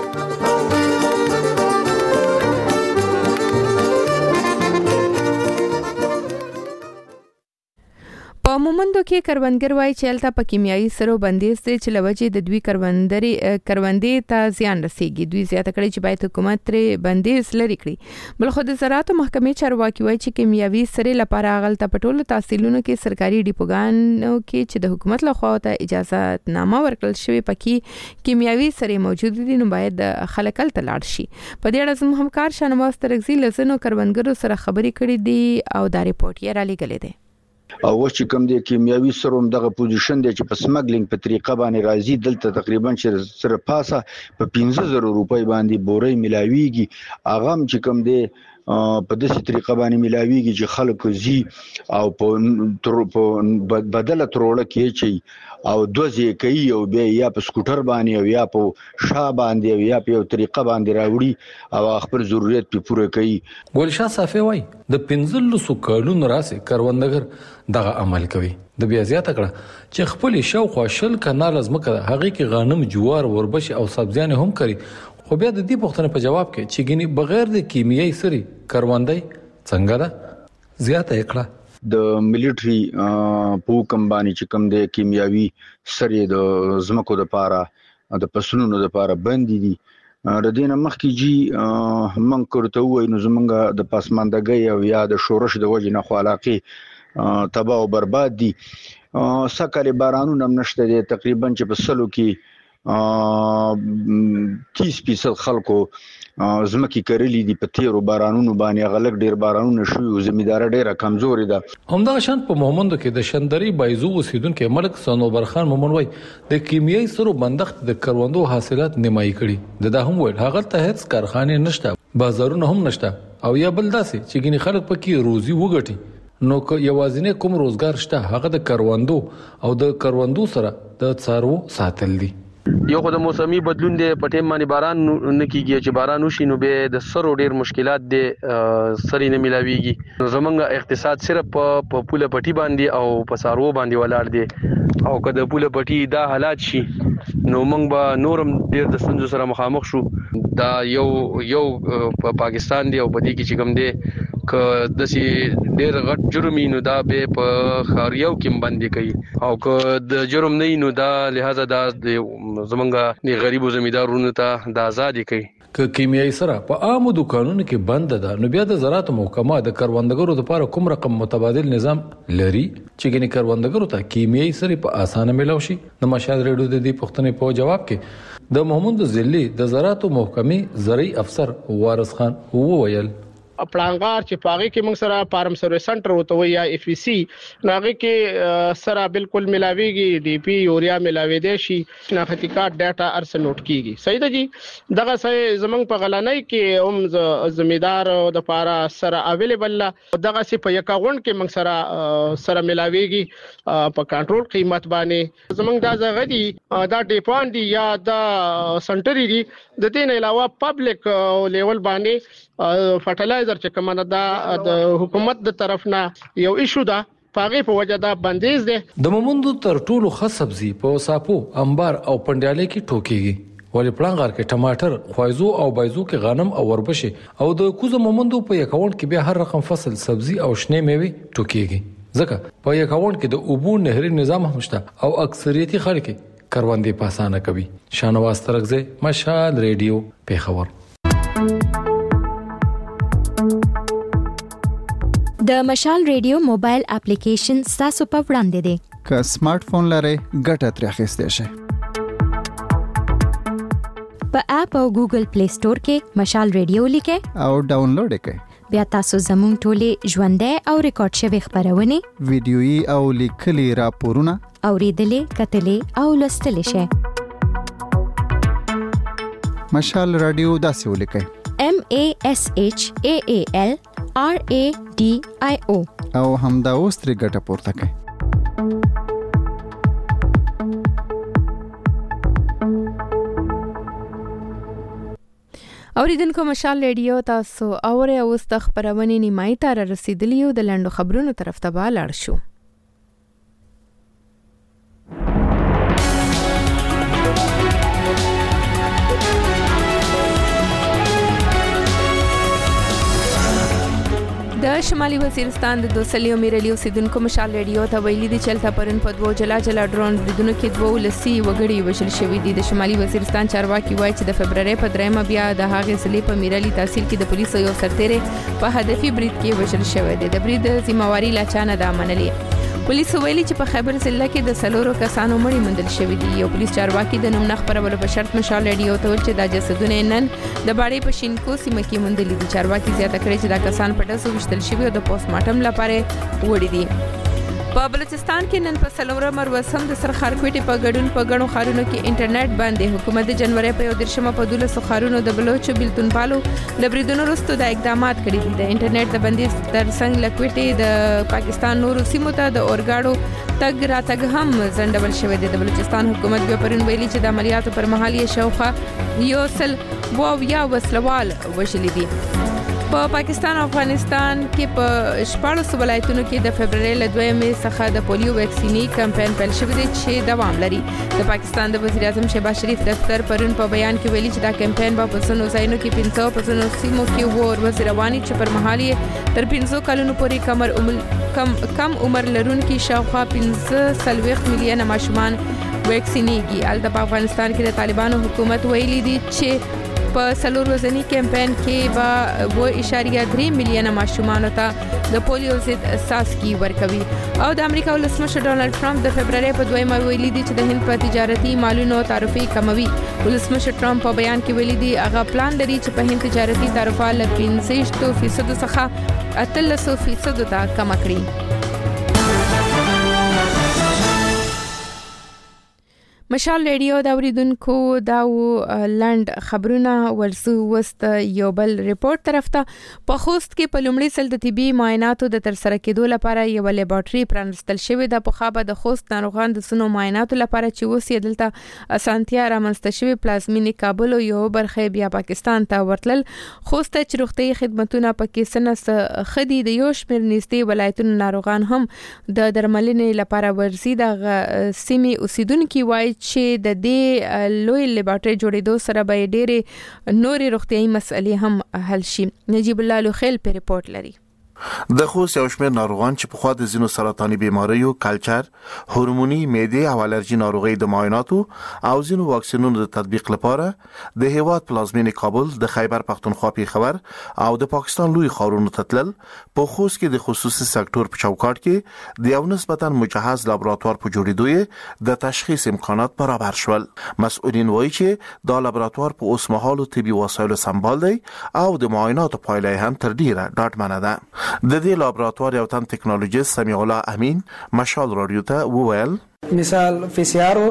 په مومندو کې کروندګر وایي چې هلته په کیمیاوي سرو بندیز دی چې له وجې د دوی کروندري کروندې ته زیان رسیږي. دوی زیاته کړي چې باید حکومت ترې بندیز لري کړي. بل خو د زراعتو محکمې چارواکي وایي چې کیمیاوي سرې لپاره هلته په ټولو تحصیلونو کې سرکاري ډیپوګانو کې چې د حکومت لخوا ته اجازه نامه ورکړل شوی پکې کیمیاوي سرې موجود دي، نو باید خلک هلته لاړ شي. په دې اړه زموږ همکار شاهنواز ترکزي له ځینو کروندګرو سره خبرې کړې دي او دا ریپورت یې را لېږلی دی. او چې کوم دی کیمیاوي سروم دغه پوزیشن دی چې په سمګلینګ په طریقه باندې راځي، دلته تقریبا چې سره پاسه په پنځه زره روپۍ باندې بورې ملاويږي. اغه چې کوم دی په داسې طریقه باندې ملاويږي چې خلکو زی او په بدله تروړه کې چي او دوزي کوي او بیا یا په سکوټر باندې او یا په شا باندې او یا په طریقه باندې راوړي او خپل ضرورت په پوره کوي. ګلشاه صافي وای د پنځلسو کلونو راسي کروندګر دغه عمل کوي. د بیا زیاته کړه چې خپل شاوخوا شل کنال ازمکه هغه کې غنم، جوار، وربش او سبزیان هم کوي. خو بیا د دې پوښتنې په جواب کې چې ګینی بغیر د کیمیاوي سري کروندای څنګه ده زیاته کړه. د ملټري په کمبانی چې کوم د کیمیاوي سري د زمکو د پاره د پسونو د پاره بندي دي. ردینه مخکې جی من کوته وای نو زمونږه د پاسماندګۍ او یا د شورش د وجې نه خو علاقه تباہ او برباد دي. سکه بارانونه نشته دي تقریبا چې په سلو کې تیس فیصد خلکو زمکی کړلې دي په تیرو بارانونو باندې. غلط ډیر بارانونه شوي او زمیندار ډیره کمزوري ده. همدا شان په مومندو کې د شندري بایزو اوسیدونکو ملک سنوبر خان مومن وای د کیمیاوي سرو بندښت د کروندو حاصلات نیمایي کړي. د دا هم ویل هغه ته هیڅ کارخانه نشته، بازارونه هم نشته او یا بل داسې چې ګینه خلک پکې روزي وګټي. نو که یوازینه کوم روزګار شته هغه د کروندو او د کروندو سره د څارو ساتل دي. یو خو د موسمي بدلون دی په ټیم باندې باران نه کیږي. چې باران وشي نو به د سرو ډیر مشکلات دي، سري نه ملاويږي. نو زمونږ اقتصاد صرف په پوله پټي باندې او په سارو باندې ولاړ دی. او که د پوله پټي دا حالات شي نو موږ به نورم ډیر د ستونزو سره مخامخ شو. دا یو یو په پاکستان دی او په دې کې چې کوم دی که داسې ډیر غټ جرم نو دا به په خاریو کې باندې کوي او که د جرم نه نو دا لہذا دا زمونږ د غریبو زمیندارونو ته د آزادي کوي. که کیمیاوي سره په عامو دکانونو کې بند ده نو بیا د زراعت محکمه د کروندګرو لپاره کوم رقم متبادل نظام لري چې ګنې کروندګرو ته کیمیاوي سره په اسانه ملو شي. د مشال ریډیو د دې پوښتنې په جواب کې د محمود ضلعي د زراعت محکمې زرعي افسر وارث خان وویل پلانګار چې پاغي کې موږ سره فارم سروس سنټر وته وي یا اف سی ناغه کې سره بالکل ملاويږي. ډي پی یوریا ملاوي دي شي شناختی کارت ډاټا ارس نوٹ کیږي. صحیح ده جی. دغه سه زمنګ په غلانای کې هم زمیدار د پارا سره اویلیبل دغه سه په اکاونټ کې موږ سره سره ملاويږي په کنټرول قیمت باندې. زمنګ دا زغه دي دا ډیپان دي یا دا سنټری دي. د دې نه علاوه پبلک لیول باندې فرټیلایزر چې کومه دا د حکومت د طرف نه یو ایشو ده پاغي په وجه دا بندیز ده. د مومندو تر ټولو خاص سبزی په ساپو، انبار او پندیاله کې ټوکيږي. ولی پلانغار کې ټماټر، خوایزو او بایزو کې غنم او وربشه او د کوزه مومندو په اکاونټ کې به هر رقم فصل سبزی او شنه میوه ټوکيږي. ځکه په اکاونټ کې د اوبو نهري نظام هم شته او اکثریتي خلک کروندې په اسانه کوي. شاهنواز ترکزی، مشال ریډیو، پیښور. د مشال ریډیو موبایل اپلیکیشن تاسو په وړاندې دی. که سمارټ فون لرئ ګټه ترې اخیستئ شئ. په اپ او ګوګل پلی سٹور کې مشال ریډیو لیکئ او ډاونلوډ کړئ. بیا تاسو زموږ ټولې ژوندۍ او ریکارډ شوی خبرونه، ویډیويي او لیکلي راپورونه اوریدلې، کتلې او لوستلې شئ. مشال رادیو داسې ولیکئ: M A S H A A L R A D I O او همدا اوس ترې ګټه پورته کړئ. اوریدونکو مشال ریډیو تاسو اوري او ست خبرونه نیمای ته رسیدلی یو د لندو خبرونو طرف ته لاړ شو. د شمالي وزیرستان د دوسلیو میرلی اوسیدونکو مشال ریډیو ته ویلي دي چې تل پرن په دوه جلا جلا ډرون بریدونو کې دوه لسی وګړي وشل شوې دي. د شمالي وزیرستان چارواکي وایي چې د فبرवरी په درېمه بیا د هغې ضلع په میرلی تحصیل کې د پولیسو یو سرتیری په هدفي برید کې وشل شوی دی. د برید ذمہواری لا چانه د منلې. پولیسو ویلي چې په خیبر ضلع کې د سلورو کسانو مړي موندل شوي دي. یو پولیس چارواکي د نوم نه خبرولو په شرط مشال ریډیو ته ویل چې دا جسدونه نن د باړې په شینکو سیمه کې موندل دي. چارواکي زیاته کړې چې دا کسان په ډزو وشتل شوي او د پوسټ مارټم لپاره وړي دي. په بلوچستان کې نن په سلورم ورځ هم د سرخارکوټي په ګډون په غنو خارونو کې انټرنیټ باندې حکومت د جنوري په یو درشمه په دولسو خارونو د بلوچو بیلتون پالو د بریدونو وروسته د اقدامات کړي دي. د انټرنیټ د بندیز ترڅنګ لکوټي د پاکستان نورو سیمو ته د اورګاړو تګ راتګ هم ځنډول شوی دی. د بلوچستان حکومت بیا پرون ویلي چې د عملیاتو پر مهال یې شاوخوا یو سل ویا وسلوال وشلي دي. په پاکستان او افغانستان کې په شپږ ولایتونو کې د فبرवरी ل دویمې څخه د پولیو ویکسینی کمپاین پیل شوی دی چې دوام لري. د پاکستان د وزیر اعظم شهباز شریف دفتر پرون په بیان کې ویلي چې دا کمپاین به په څونو ځایونو کې پنځه په څونو سیمو کې وو ورځ رواني چې پر مهال یې تر پنځه کلونو پورې کمر عمر کم کم عمر لرونکي شاوخوا پنځه سلويخ میلیونه ماشومان ویکسینیږي. البته په افغانستان کې د طالبانو حکومت ویلي دی چې په سلور ورځنی کمپاین کې به و اشاریه درې میلیونه ماشومان ته د پولیو ضد اساسکي ورکوي. او د امریکا ولسمشر ډونالد ټرمپ د فبرवरी په دویمه ویلي دی چې د هند په تجارتي مالونو تعرفه کموي. ولسمشر ټرمپ په بیان کې ویلي دی هغه پلان لري چې په هند تجارتي تعرفه ل پنځه فیصد څخه اتلس فیصد ته کم کړي. مشال ریډیو دا اوریدونکو دا لند خبرونه ورسو وست یو بل ریپورت طرف ته. په خوست کې په لومړي سل د طبي معایناتو د ترسره کېدو لپاره یو لیبارټري پرانستل شوې ده. په خابه د خوست ناروغان د سونو معایناتو لپاره چې اوس یې دلته اسانتیا رامنځته شوې پلازمینې کابل او یو برخه بیا پاکستان ته ورتلل. خوست چې روغتي خدماتونه پکې سنس خدي د یو شمېر نږدې ولایتونو ناروغان هم د درملنې لپاره ورزي. د سیمې اوسیدونکو وایي چې د دې لوی لیبارټري جوړېدو سره به ډېرې نورې روغتیايي مسلې هم حل شي. نجیب الله لوخیل په ریپورت لري. د خوست یو شمېر ناروغان چې په خوا د ځینو سرطاني بیماریو، کلچر، هورموني، معدې او الرجي ناروغي د معایناتو او ځینو واکسینونو د تطبیق لپاره د هیواد پلازمینې کابل، د خیبر پختونخوا پیښور او د پاکستان لوی ښارونو ته تلل. په خوست کې د خصوصي سکتور په چوکاټ کې د یو نسبتاً مجهز لابراتوار په جوړېدو د تشخیص امکانات برابر شول. مسؤلین وایي چې دا لابراتوار په اوس مهالو طبي وسایلو سمبال دی او د معایناتو پایله هم تر ډیره ډاډمنه ده. د دې لابراتوار یو تن ټیکنالوژیست سمیع الله امین مشال رادیو ته وویل مثال پی سی آر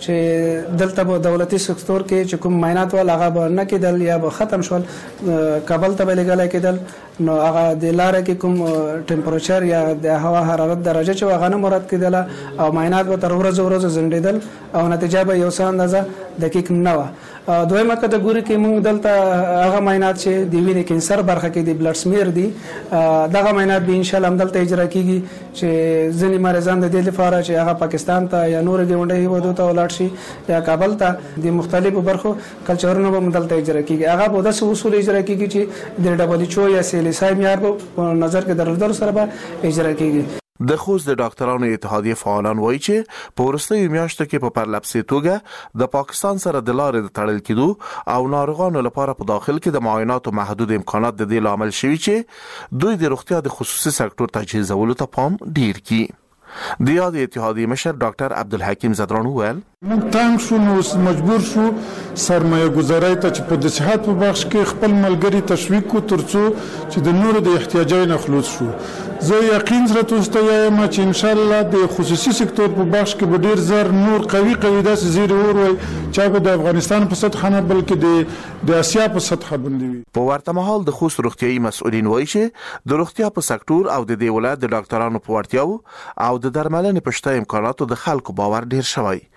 چې دلته په دولتي سکتور کې چې کوم معاینات ول هغه به نه کېدل یا به ختم شول، کابل ته به لګل کېدل، نو هغه د لارې کې کوم ټمپریچر یا د هوا حرارت درجه چې هغه نه مراد کېدل او معاینات به تر ورځ ورځ زندیدل او نتیجه به یو څه اندازه دقیق نه و. دویمه کټګوري کې موږ دلته هغه معاینات چې د وینې کینسر برخه کې د بلډ سمیر دي دغه معاینات به ان شاء الله دلته اجرا کیږي چې ځینې مریضان د دې لپاره چې هغه پاکستان ته یا نور ګوندې هیوادو ته ولاړ شي یا کابل ته د مختلفو برخو کلچرونو به دلته اجرا کیږي. هغه په داسې اصول اجرا کیږي چې د ډبلیو ایچ او یا سی ال اس آی معیار په نظر کې درلودل سره به اجرا کیږي. د خوست د ډاکټرانو اتحادیه فعالان وایي چې په وروستیو میاشتو کې په پرلپسې توګه د پاکستان سره د لارې د تړل کېدو او ناروغانو لپاره په داخل کې د معایناتو محدود امکانات د دې لامل شوي چې دوی د روغتیا د خصوصي سکتور تجهیزولو ته پام ډیر کړي. د یاد اتحادیه مشر ډاکټر عبدالحکیم زدران وویل موږ تنګ شو نو مجبور شو سرمایه گذاري ته چې په د صحت په بخش کې خپل ملګری تشویق کو ترڅو چې د نورو د احتیاجاتو نه خلاص شو. زه یقین سره تاسو یم چې ان شاء الله د خصوصي سکتور په بخش کې به ډیر زر نور قوي قوي داسې زیری وروي چې د افغانستان په سطح نه بلکې د د اسیا په سطح باندې وي. په ورته مهال د خوست روغتيایي مسؤلین وایي چې د روغتیا په سکتور او د دې ولایت د ډاکټرانو په ورتیاو او د درملنې په شته امکاناتو د خلکو باور ډیر شوی.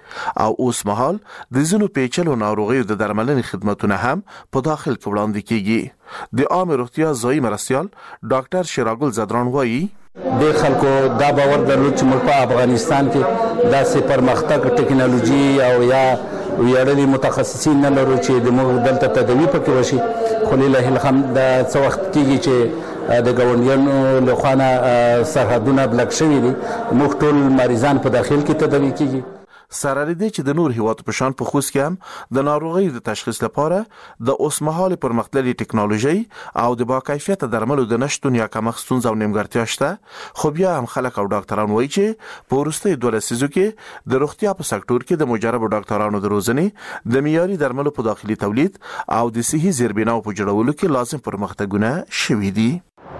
او اوس مهال د ځینو پیچلو ناروغیو د درملنې خدماتونه هم په داخل کې وړاندې کیږي. د عامه روغتیا ځایي مرستیال ډاکټر شیراګل زدران وایي د خلکو دا باور درلود چې موږ په افغانستان کې داسې پرمختګ ټکنالوژي او یا ویاړلي متخصصین نه لرو چې د موږ دلته تداوی پکې وشي، خو لله الحمد دا څه وخت کېږي چې د ګاونډیانو له خوا نه سرحدونه بلاک شوي دي، موږ ټول مریضان په داخل کې تداوی کېږي. سره لري چې د نور هیواد په شان په خوست کې هم د ناروغیو د تشخیص لپاره د اوسمهال پرمختللي ټکنالوژي او د باکیفیته درملو د نشټون یا کمښت ستونزه او نیمګړتیا شته، خو بیا هم خلک او ډاکټران وایي چې په وروستیو دوه لسیزو کې د روغتیا په سکتور کې د مجربو ډاکټرانو د روزنې، د معیاري درملو په داخلي تولید او د صحي زیربناو په جوړولو کې لازم پرمختګونه شوي دي.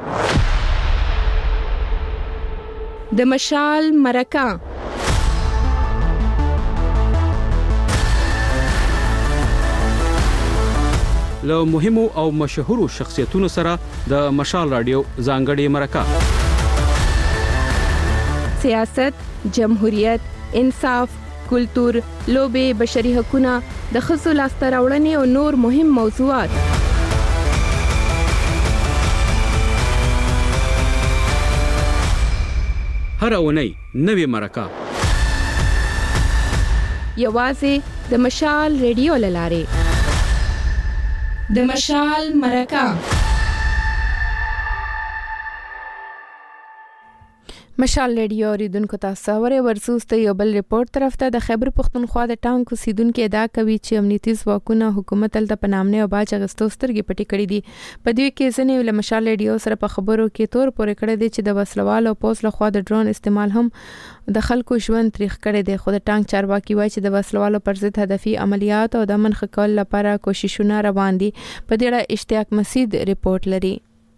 د مشال مرکه له مهمو او مشهورو شخصیتونو سره د مشال رادیو ځانګړي مرکه. سیاست، جمهوریت، انصاف، کلتور، لوبې، بشري حقوقونه، د ښځو لاسته راوړنې او نور مهم موضوعات. هر اونۍ نوې مرکه یوازې د مشال رادیو لاره. د مشال مرکه مشال رادیو اوریدونکو تاسو ورې ورسوسته یو بل ریپورت طرف ته د خیبر پختونخوا د ټانک اوسیدونکو ادعا کوي چې امنیتي ځواکونه حکومت تل د پنامنه او باج اغستو سترګې پټې کړې دي. په دې کې ځنې ول مشال رادیو سره په خبرو کې تور پورې کړی دی چې د وسلوال او پوس له خوا د ډرون استعمال هم د خلکو ژوند تاریخ کړی دی. خو د ټانک چارواکي وایي چې د وسلوالو پر ضد هدفي عملیات او د امن ښه کولو لپاره کوششونه روان دي. په دې اړه اشتیاق مسید ریپورت لري.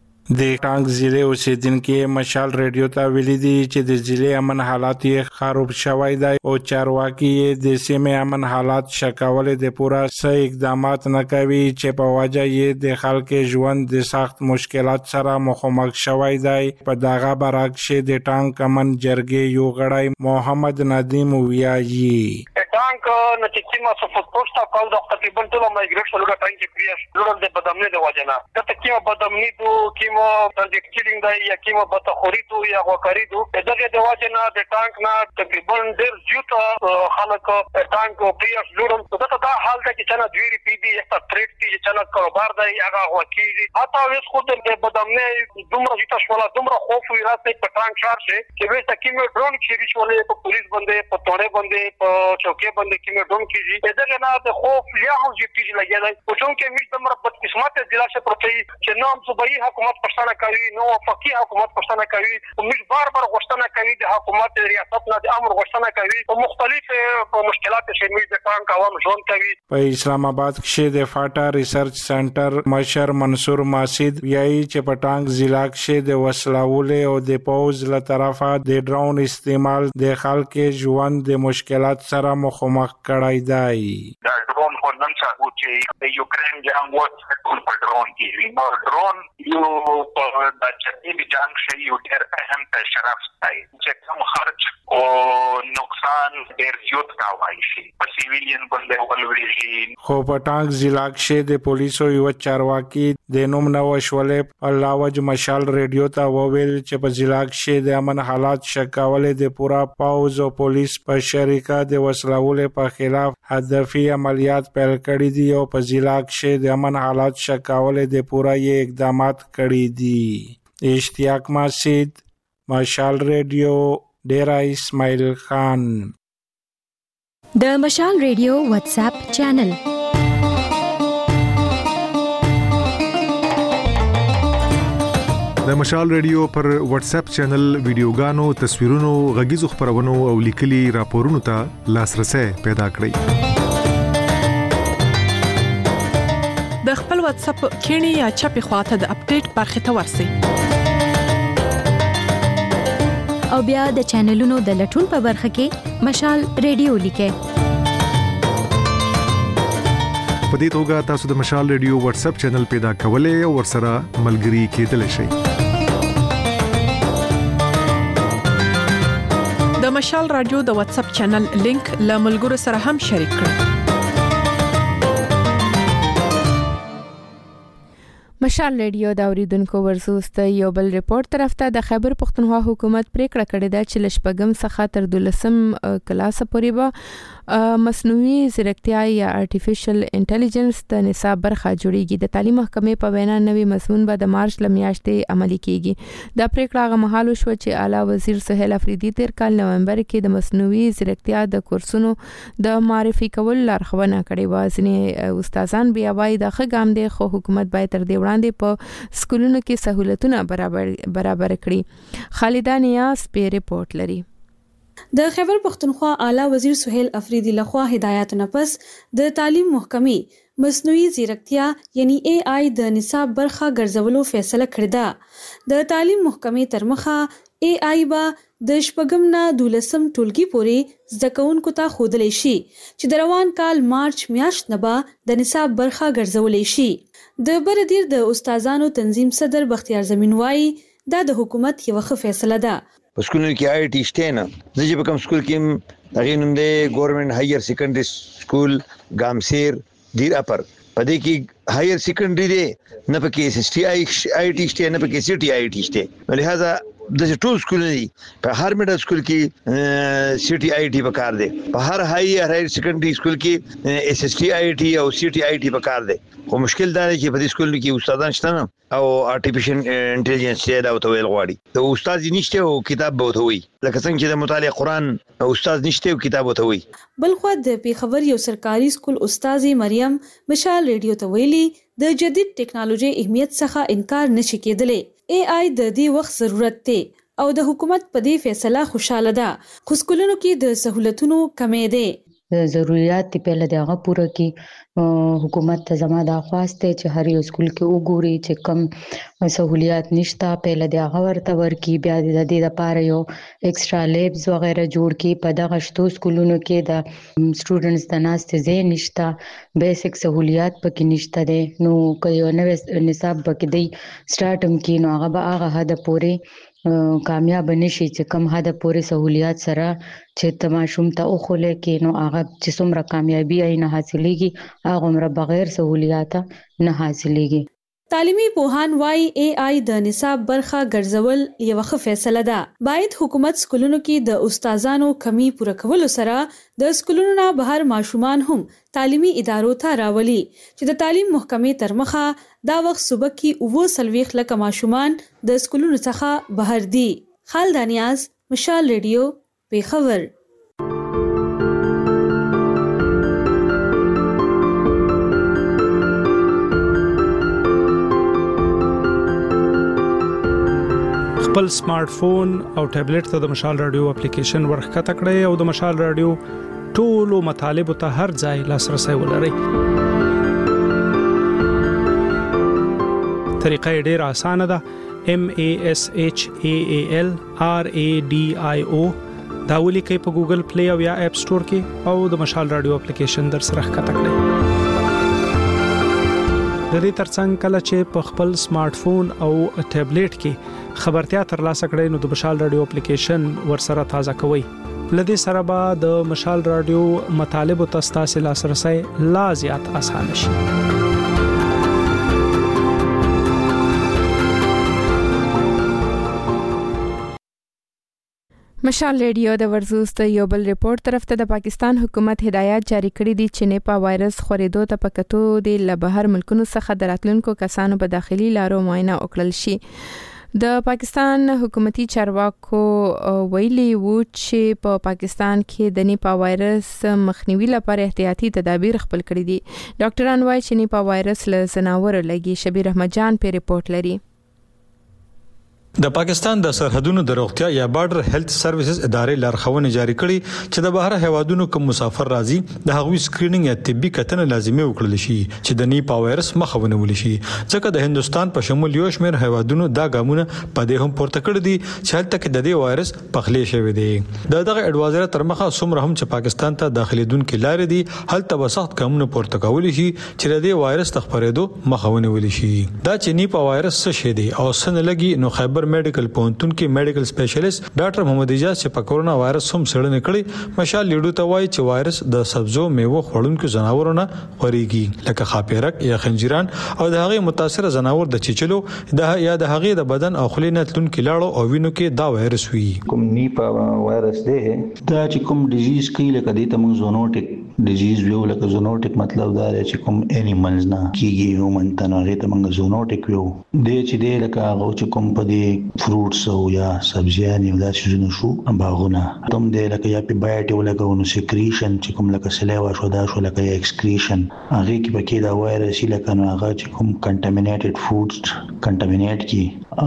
د ټانک ضلع اوسیدونکو مشال رادیو ته ویلي دي چې د ضلع امن حالات یې خراب شوی دی او چارواکي د سیمې امن حالات شکول د پورا صحیح اقدامات نه کوي چې په وجه یې د خلکو ژوند د سخت مشکلات سره مخامخ شوی دی. په دغه برعکس د ټانک امن جرګې یو غړی محمد ندیم ویایي ټانک نه چې کیما صفات پوسټا کول د تقریبا ټول مایګریټ څلور ټانک کې پیاس لوړل د بدامنه د وجنه ته کیما بدامنه دو کیما د کیلینګ دی یا کیما بتخوري دو یا غوکری دو دغه د وجنه د ټانک نه تقریبا ډیر زیات خلک ټانک پیاس لوړل ته دا حال ده چې څنګه دوی پی دی یک تریټ چې څنګه کاروبار دی هغه وکیږي اته وس خو د بدامنه دومره چې تاسو ولا دومره خوف وي راځي په ټانک شار شي چې وې تکي مې ډرون کې شولې په پولیس باندې په توړې باندې په چوکي باندې کې مې ډون کیږي دغه نه د خوف یا هم جټی لګیدای او چون کې مې د مر بد قسمت ضلع څخه پروتي چې نام صوبایي حکومت پښتنه کوي نو فقيه حکومت پښتنه کوي او مې بار بار غوښتنه کوي د حکومت ریاست نه د امر غوښتنه کوي او مختلف مشکلات چې مې د ټانک عوام ژوند کوي. په اسلام آباد کې د فاټا ریسرچ سنټر مشر منصور ماسید ویایي چې په ټانک ضلع کې د وسلوالې او د پوز له طرفه د ډرون استعمال د خلکو ژوند د مشکلات سره مخامخ کړای دی. دا ډرون خو نن څنګه چې د یوکرين جنگ وځي ټول په ډرون کې نو ډرون یو په د چټي جنگ شي یو ډېر اهم تشرف دی چې کوم خرج او نقصان ډېر زیات راوړي شي په سیویلین باندې ولوري. خو په ټانک ضلع کې د پولیسو یو چارواکي د نوم نو شولې الله وج مشال رادیو ته وویل چې په ضلع کې د امن حالات شکاولې د پورا پاوز او پولیس په شریکه د وسلوالې په خلاف هدفي عملیات پیل کړي دي او په ضلع کې د امن حالات شکاولې د پورا یې اقدامات کړي دي. اشتیاق مسید مشال رادیو ډیرا اسماعیل خان. د مشال رادیو واتس اپ چینل د مشال رادیو پر واتس اپ چینل ویډیوګانو تصویرونو غږیزو خبرونو او لیکلي راپورونو ته لاسرسي پیدا کړئ. د خپل واتس اپ کینی یا چپی خواته د اپډیټ برخه ته ورسی او بیا د چینلونو د لټون په برخه کې مشال رادیو لیکه. په دې توګه تاسو د مشال رادیو واتس اپ چینل پیدا کولای او ورسره ملګري کېدلی شئ. د مشال رادیو د واتس اپ چینل لینک له ملګرو سره هم شریک کړئ. مشال ریډیو دا اوریدونکو ورزوست یو بل ریپورت طرف ته د خیبر پختونخوا حکومت پریکړه کړې ده چې لشپګم څخه تر دولسم کلاس پورې به مصنوعي ځیرکتیا یا ارتفیشل انټيليجنس د نصاب برخه جوړیږي. د تعلیم محکمې په وینا نوې مضمون به د مارچ لمیاشتې عملي کیږي. دا پریکړه هغه مهال شو چې اعلی وزیر سهیل افریدي تیر کال نومبر کې د مصنوعي ځیرکتیا د کورسونو د معرفي کول لارښوونه کړې و. ځینې استادان بیا وايي د ښه ګام دی خو حکومت باید تر دې وړاندې په سکولونو کې سہولتونه برابر برابر کړي. خالدان یاس په ریپورت لري. د خیبر پختونخوا اعلی وزیر سهیل افریدی لخوا هدایتونه پس د تعلیم محکمې مصنوعي ځیرکتیا یعنی اے آی د نصاب برخه ګرځولو فیصله کړې ده. د تعلیم محکمې تر مخه اے آی با د شپږم نه دولسم ټولګي پورې زده کوونکو ته ښودلی شي چې د روان کال مارچ میاشت نه به د نصاب برخه ګرځولی شي. د بردیر د استادانو تنظیم صدر بختیار زمین وایي دا د حکومت یو ښه فیصله ده. په سکولونو کې آی ټي شته نه، زه چې په کوم سکول کې هغه نوم دی ګورنمنت هایر سیکنډري سکول ګامسیر دیر اپر، په دې کې هایر سیکنډري دی نه پکې اس اس ټي آی ټي شته نه پکې سی ټي آی ټي شته. لہذا د ټول سکول دی په هر میډل سکول کې سی ټي آی ټي پکار دی، په هر هاي هایر سیکنډري سکول کې اس اس ټي آی ټي او سی ټي آی ټي پکار دی. خو مشکل دا دی چې په دې سکول کې استادان شته نه او ارتفیشل انټيليجنس یې دا وتویل غواړي. د استاد نشته او کتاب به وتوي، لکه څنګه چې د مطالعه قرآن استاد نشته او کتاب وتوي. بل خو د پیښور یو سرکاري سکول استاذي مریم مشال ریډیو ته ویلي د جدید ټیکنالوژي اهمیت څخه انکار نشي کېدلی. اے آی د دې وخت ضرورت دی او د حکومت په دې فیصله خوشاله ده. خو سکولونو کې د سہولتونو کمې ده. ضرورت دی په لږه هغه پوره کې حکومت ته زما د خواسته چې هر یو سکول کې وګوري چې کم سہولیات نشته په لږه هغه ورته ورکی، بیا د دې لپاره یو ایکسترا لیبز وغیرہ جوړ کی. په دغه شتو سکولونو کې د سټوډنټس د ناستې ځای نشته، بیسیک سہولیات پکې نشته دي. نو که یو نوې نصاب پکې دی سٹارټم کې نو هغه به هغه حد پورې کامیاب نشي چې کم حد پورې سہولیات سره چې تماشوم ته اوخله کې نو هغه چې څومره کامیابی نه حاصلېږي هغه عمر بغیر سہولیات نه حاصلېږي. تعلیمي پوهان وايي اے آی د نصاب برخه ګرځول یو ښه فیصله ده. باید حکومت سکولونو کې د استادانو کمی پوره کولو سره د سکولونو نه بهر ماشومان هم تعلیمي ادارو ته راولي چې د تعلیم محکمې تر مخه دا وخت صبح کې اوه سلويخ لکه ماشومان د سکولونو څخه بهر دي. خالدان یاس مشال ریډیو پیښور. خپل سمارټ فون او ټابلیټ ته د مشال رادیو اپلیکیشن ورخکته کړئ او د مشال رادیو ټولو مطالب ته هر ځای لاسرسي ولرئ. طریقه ډیره اسانه ده. M A S H A A L R A D I O دا ولیکئ په ګوګل پلی او یا اپ سٹور کې او د مشال رادیو اپلیکیشن در سره ښکته کړئ. د دې ترڅنګ کله چې په خپل سمارټ فون او ټابلیټ کې خبرتیا ترلاسه کړئ نو د مشال رادیو اپلیکیشن ورسره تازه کوئ. لدې سره به د مشال رادیو مطالب او تاسو لاسرسي لا زیات اسانه شي. مشال ریډیو د ورزوست یو بل ریپورت طرف ته د پاکستان حکومت هدایت جاری کړی دي چې نیپا وایرس خورېدو ته پکتو د لبهر ملکونو څخه دراتلونکو کسانو په داخلي لارو معاینه وکړل شي. د پاکستان حکومتي چارواکو ویلي وو چې په پا پاکستان کې د نیپا وایرس مخنیوي لپاره احتیاطي تدابیر خپل کړی دي. ډاکټران وایي چې نیپا وایرس له زناور لګي. شبیر احمد جان په ریپورت لري. د پاکستان د سرحدونو د روغتیا یا بارډر هیلث سرویسز ادارې لارښوونه جاری کړې چې د بهر هیوادونو کوم مسافر راځي د هغوی سکرینینګ یا طبي کتنه لازمي وکړل شي چې د نیپا وایرس مخه ونیول شي. ځکه د هندستان په شمول یو شمېر هیوادونو دا ګامونه په دې هم پورته کړی دي چې هلته کې د دې وایرس پخلې شوی دی. د دغه اډوایزر تر مخه څومره هم چې پاکستان ته داخليدونکو لارې دي هلته به سخت ګامونه پورته کول شي چې د دې وایرس د خپرېدو مخه ونیول شي. دا چې نیپا وایرس څه شي دی او څنګه لګي نو خیبر خیبر میډیکل پونتون کې میډیکل سپیشلیست ډاکټر محمد اجاز چې په کورونا وایرس هم سړنه کړي مشال لیډو ته وایي چې وایرس د سبزو میوه خوړونکو ځناورونو خوريږي لکه خاپیرک یا خنجران او د هغه متاثر ځناور د چیچلو د یا د هغه د بدن او خلینه تلونکو لاړو او وینو کې دا وایرس وي کوم نیپا وایرس دی دا چې کوم ډیزیز کې لکه د تم زونوټیک ډیزیز ویو لکه زونوټیک مطلب دا دی چې کوم انیملز نه کیږي هیومن ته نه غته موږ زونوټیک ویو د چې دی لکه هغه چې کوم په دې فروټس او یا سبزیان یو داسې جنو شو باغونه تم دی لکه یا په بایټ ولګو نو سکریشن چې کوم لکه سلیوا شو دا شو لکه ایکسکریشن هغه کې پکې دا وایرس لکه نو هغه چې کوم کنټامینیټډ فودز کنټامینیټ کی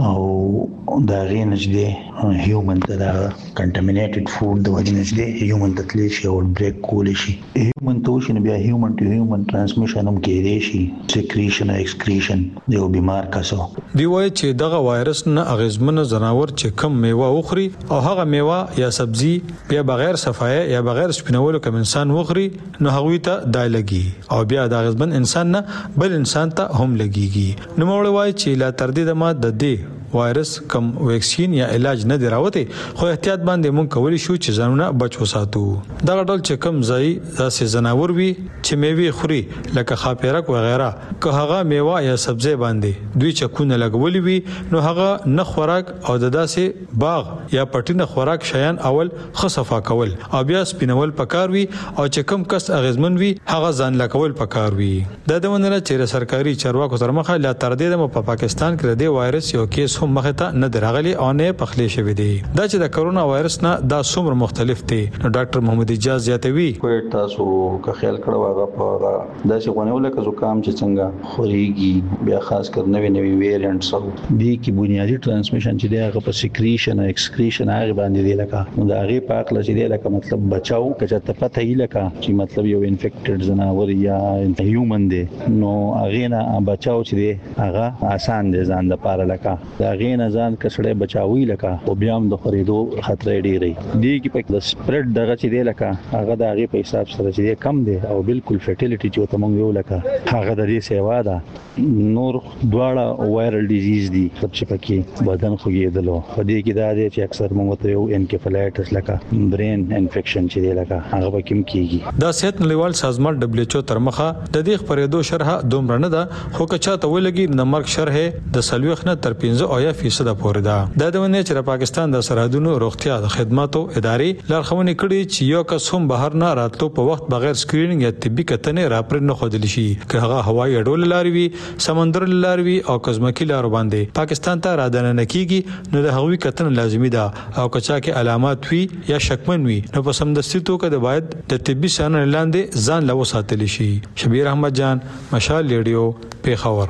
او دا غینج دی هیومن ته دا کنټامینیټډ فود د وجه نه دی هیومن ته تلی شي او بریک کول شي هیومن ته شنو بیا هیومن ټو هیومن ترانسمیشن هم کېږي شي سکریشن او ایکسکریشن یو بیمار کسو دی وایي چې دغه وایرس نه اغیزمن زناور چې کم میوه وخوري او هغه میوه یا سبزی بیا بغیر صفایه یا بغیر سپینولو کوم انسان وخوري نو هغه ته دای لګي او بیا د اغیزمن انسان نه بل انسان ته هم لګيږي نو موږ وایي چې لا تر دې د ما د دې وایرس کم ویکسین یا علاج نه دی راوته خو احتیاط باندې مونږ کولی شو چې ځانونه بچ وساتو دا ډول چې کم ځای داسې زناور وي چې میوه خوري لکه خاپیرک وغیرہ که هغه میوه یا سبزی باندې دوی چکونه لګولي وي نو هغه نه خوراک او د داسې باغ یا پټینه خوراک شیان اول خصفا کول او بیا سپینول پکار وي او چې کم کس اغیزمن وي هغه ځان لکول پکار وي د دونه چې سرکاري چارواکو تر مخه لا تر دې په پاکستان کې د وایرس یو کیس مخه ته نه درغلي او نه پخلی شوی دی دا چې د کرونا وایرس نه دا څومره مختلف دي نو ډاکټر محمد اجاز زیاتوي کوټ تاسو که خیال کړو هغه په دا چې غونې ولکه زکام چې څنګه خوريږي بیا خاص کر نوې نوې ویریانټس او دي کې بنیادی ترانسمیشن چې دی هغه په سکریشن او ایکسکریشن هغه باندې دی لکه نو دا هغه پاک لچې دی لکه مطلب بچاو کچا ته پته هی لکه چې مطلب یو انفیکټډ زناور یا هیومن دی نو هغه نه بچاو چې دی هغه آسان دی ځان د پاره لکه دا غین ځان کسړې بچاوي لکه او بیا هم د خریدو خطر ډیری دی کی په د سپریډ دغه چې دی لکه هغه د هغه په حساب سره چې کم دی او بالکل فټیلیټی چې ته مونږ یو لکه هغه د دې سیوا ده نور دواړه وایرل ډیزیز دي چې پکې بدن خوګیدلو په دې کې دا دی چې اکثر مونږ ته یو انکفالایټس لکه برین انفیکشن چې دی لکه هغه به کوم کیږي دا صحت نړیوال سازمان دبليو ایچ او تر مخه د دې خبرېدو شرح دومره نه ده خو که چا ته ولګي د مرګ شرح د سلوخ نه تر پنځه او یا فیصد پورې ده د دونه چې پاکستان د سرحدونو روغتیا د خدماتو ادارې لارښوونې کړې چې یو کس هم بهر نه راتلو په وخت بغیر سکرینینګ یا طبي کتنې راپر نه خودل شي که هغه هوایي اډول لاري وي سمندر لاري وي او کزمکی لار باندې پاکستان ته را دننه کیږي نو د هغوی کتن لازمي ده او کچا کې علامات وي یا شکمن وي نو په سمدستي توګه د باید د طبي سنن لاندې ځان له وساتل شي شبیر احمد جان مشال ریډیو پیښور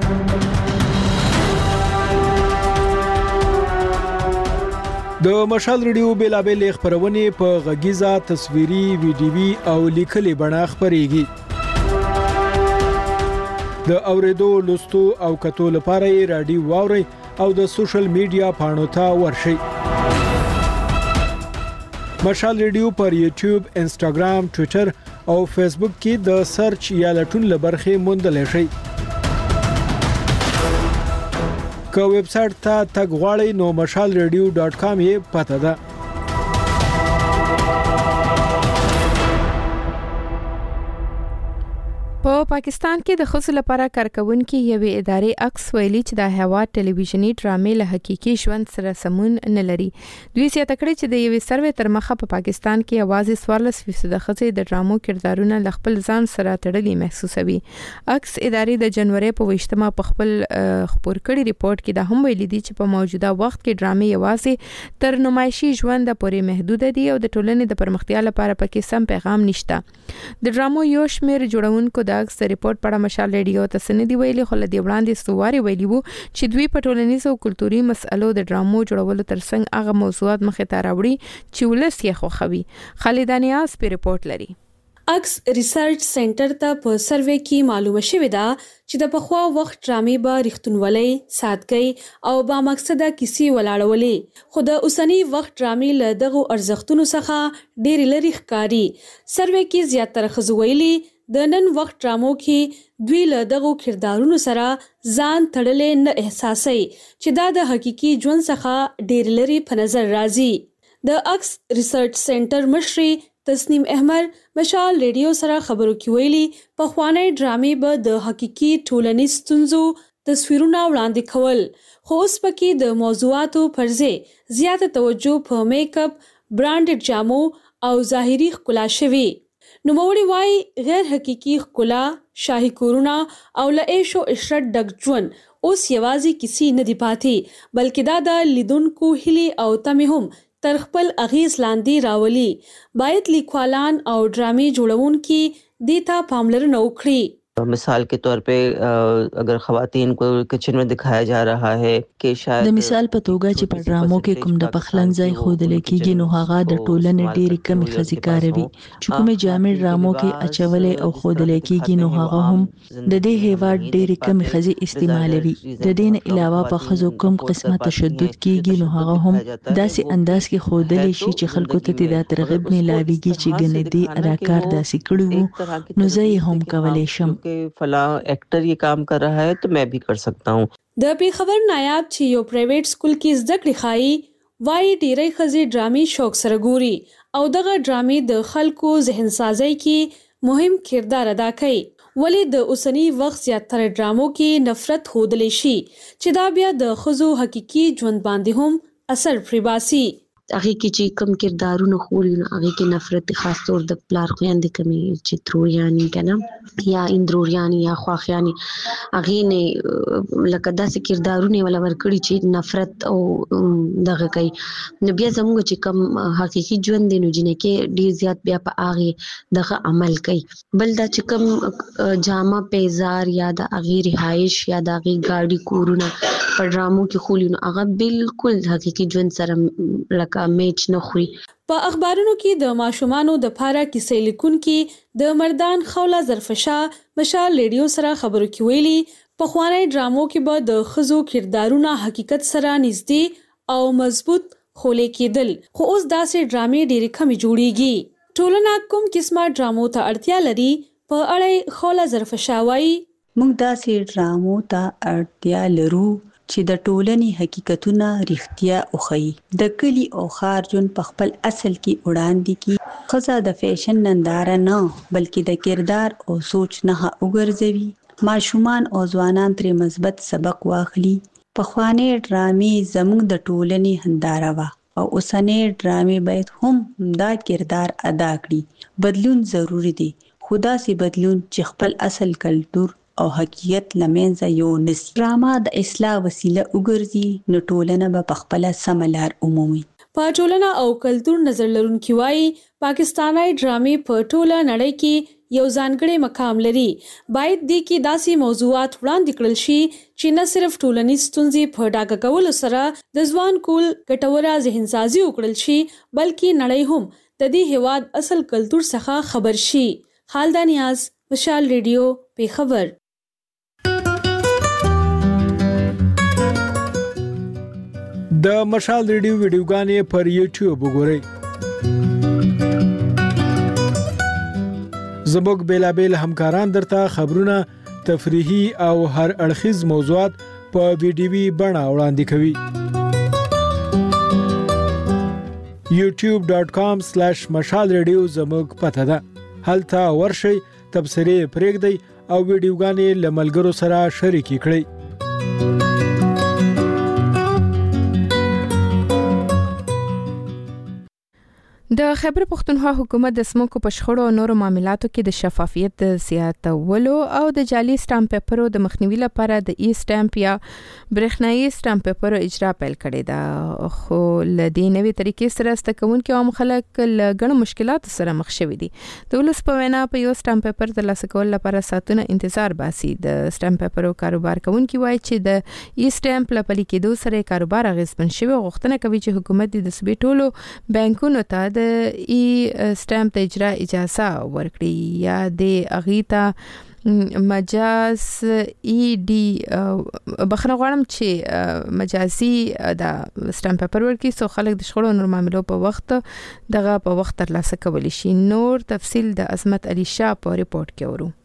د مشال ریډیو بیلابل خبرونه په غږیزه تصویري ویډیوي او لیکلي بڼه خبريږي د اوریدو لوستو او کتو لپاره رادیو واوري او د سوشل میډیا پاڼو ته ورشي مشال ریډیو پر یوټیوب انسټاګرام ټوئیټر او فیسبوک کې د سرچ یا لټون لبرخه موندل شي که ویب سټ ته تګ غواړئ نو مشال ریډیو ډاټ کام یې پته ده په پاکستان کې د خصوص لپاره کارکونکو یوې ادارې عکس ویلي چې د هوا ټلویزیونی ډرامې له حقيقي ژوند سره سمون نه لري دوی سیاته کړی چې د یوې سروې تر مخه په پاکستان کې اوازې سوارلس فیصد خځې د ډرامو کردارونه ل خپل ځان سره تړلي محسوسوي عکس ادارې د جنوري په وشتمه په خپل خبر کړي ریپورت کې د هم ویلي دي چې په موجوده وخت کې ډرامې اوازې تر نمایشي ژوند پورې محدود دي او د ټولنې د پرمختیا لپاره پکې سم پیغام نشته د ډرامو یو شمېر جوړونکو د عکس ریپورت پر مشال ریډیو ته سندې ویلي خو لدی وړاندې سواري ویلي وو چې دوی په ټولنیزو او کلتوري مسلو د ډرامو جوړولو ترڅنګ هغه موضوعات مخې ته راوړي چې ولس یې خوښوي خالدانیاز په ریپورت لري اکس ریسرچ سنټر ته په سروې کې معلومه شوې ده چې د پخوا وخت ډرامې به رښتونولۍ، سادګۍ او با مقصده کیسې ولاړولې خو د اوسنی وخت ډرامې له دغو ارزښتونو څخه ډېر لرې ښکاري. سروې کې زیاتره ښځو ویلي د نن وخت ډرامو کې دوی له دغو کردارونو سره ځان تړلې نه احساسي چې دا د حقيقي ژوند څخه ډېر لري په نظر راځي. د اکس ریسرچ سنټر مشري تسنیم احمد مشال ریډیو سره خبرو کې ویلي په خوانی ډرامې به د حقيقي ټولنیز ستونزو تصویرونه وړاندې کول، خو اوس پکې د موضوعاتو پر ځای زیاته توجه په میک اپ، برانډډ جامو او ظاهري ښکلا شوي. نوموړي وايي غیر حقيقي ښکلا، شاهي کورونه او له عیش او عشرت ډک ژوند اوس یوازې کیسې نه دي پاتې، بلکې دا د لیدونکو هیلې او تمې هم تر خپل اغیز لاندې راولي. باید لیکوالان او ډرامې جوړونکي دې ته پاملرنه وکړي. مثال के तौर पे अगर खवातीन को किचन में दिखाया जा रहा है कि शायद د مثال په توګه چې په ډرامو کې کوم د پخلنځای ښودل کېږي نو هغه د ټولنې ډېرې کمې ښځې کاروي چې کومې جامې ډرامو کې اچولې او ښودل کېږي نو هغه هم د دې هیواد ډېرې کمې ښځې استعمالوي. د دې نه علاوه په ښځو کوم قسمه تشدد کېږي نو هغه هم داسې انداز کې ښودل شي چې خلکو ته دا ترغیب ملاويږي چې ګنې دې اداکار داسې کړي وو نو زه یې هم کولی شم कि फला एक्टर ये काम कर रहा है तो मैं भी कर सकता हूँ. د پیښور نایاب چې یو پرایویټ سکول کې زده کړې خایي وايي ډېری ښځې ډرامې شوق سره ګوري او دغه ډرامې د خلکو ذهن سازي کې مهم کردار ادا کوي. ولې د اوسنی وخت زیاتره ډرامو کې نفرت ښودل شي چې دا بیا د ښځو حقيقي ژوند باندې هم اثر پرې باسي. هغه کې چې کم کردارونه خوري نو هغه کې نفرت خاص طور د پلار خويندې کمی چې تروریانی کنه یا اندروریانی یا خواخیانی هغه نه لکه داسې کردارونه ولا ورکړي چې نفرت او دغه کوي. نو بیا زموږ چې کم حقيقي ژوند دی نو جنې کې ډیر زیات بیا په هغه دغه عمل کوي. بل دا چې کم جامه پیزار یا د هغه رهایش یا د هغه گاډي کورونه په ډرامو کې خولي نو هغه بالکل حقيقي ژوند سره میچ نه خوري. په اخبارونو کې د ماشومانو د پاره کیسې لیکونکي د مردان خوله ظرفشاه مشال ریډیو سره خبرو کې ویلي په خوانی ډرامو کې به د خزو کردارونه حقیقت سره نږدې او مضبوط خولې کېدل، خو اوس داسې ډرامې ډېرې کمې جوړیږي. ټولنه کوم قسمه ډرامو ته اړتیا لري په اړه خوله ظرفشاه وایي موږ داسې ډرامو ته اړتیا لرو چې د ټولنې حقیقتونه رښتیا وښيي، د کلی او ښار ژوند په خپل اصل کې وړاندې کړي. ښځه د فیشن ننداره نه بلکې د کردار او سوچ نه وګرځوي. ماشومان او ځوانان ترې مثبت سبق واخلي. پخوانۍ ډرامې زموږ د ټولنې هنداره وه او اوسنۍ ډرامې باید هم دا کردار ادا کړي. بدلون ضروري دی، خو داسې بدلون چې خپل اصل کلتور او حقیقت لمنځه یو نسی. ډرامه د اصلاح وسیله وګرځي نو ټولنه به په خپله سمه لار ومومي. په ټولنه او کلتور نظر لرونکي وایي پاکستاني ډرامې په ټوله نړۍ کې یو ځانګړی مقام لري. باید دې کې داسې موضوعات وړاندې کړل شي چې نه صرف ټولنیز ستونزې په ډاګه کولو سره د ځوان کول ګټوره ذهنسازي وکړل شي بلکې نړۍ هم د دې هیواد اصل کلتور څخه خبر شي. خالده نیاز، مشال ریډیو، پیښور. د مشال ریډیو ویډیوګانې پر یوټیوب وګورئ. زموږ بیلابیل همکاران درته خبرونه، تفریحي او هر اړخیز موضوعات په ویډیوي بڼه وړاندې کوي. یوټیوب ډاٹ کام سلیش مشال ریډیو زموږ پته ده. هلته ورشئ، تبصرې پرېږدئ او ویډیوګانې له ملګرو سره شریکې کړئ. د خیبر پښتونخوا حکومت د سمکو په شخړو او نورو معاملاتو کې د شفافیت زیاتولو او د جعلي سټامپ پیپرو د مخنیوي لپاره د ای سټامپ یا برېښنايي سټامپ پیپرو اجرا پیل کړې ده. خو ل دې نوې طریقې سره ستکونکو عام خلک له غنو مشکلاتو سره مخ شوي دي. د ولس په وینا په یو سټامپ پیپر د لاسه کول لپاره ساتونه انتظار باسي. د سټامپ پیپرو کاروبار کوونکي وایي چې د ای سټامپ لپاره کېدو سره کاروبار اغیزمن شوی. غوښتنه کوي چې حکومت د صوبې ټولو بانکونو ته د ای سټامپ د اجرا اجازه ورکړي یا د اغیتا مجاز ای ډي بخنه غواړم چې مجازي د سټامپ پیپر ورکی سو خلک د شخړو نور معاملو په وخت دغه په وخت ترلاسه کولی شي. نور تفصیل د عظمت علي شاه په ریپورت کې ورو.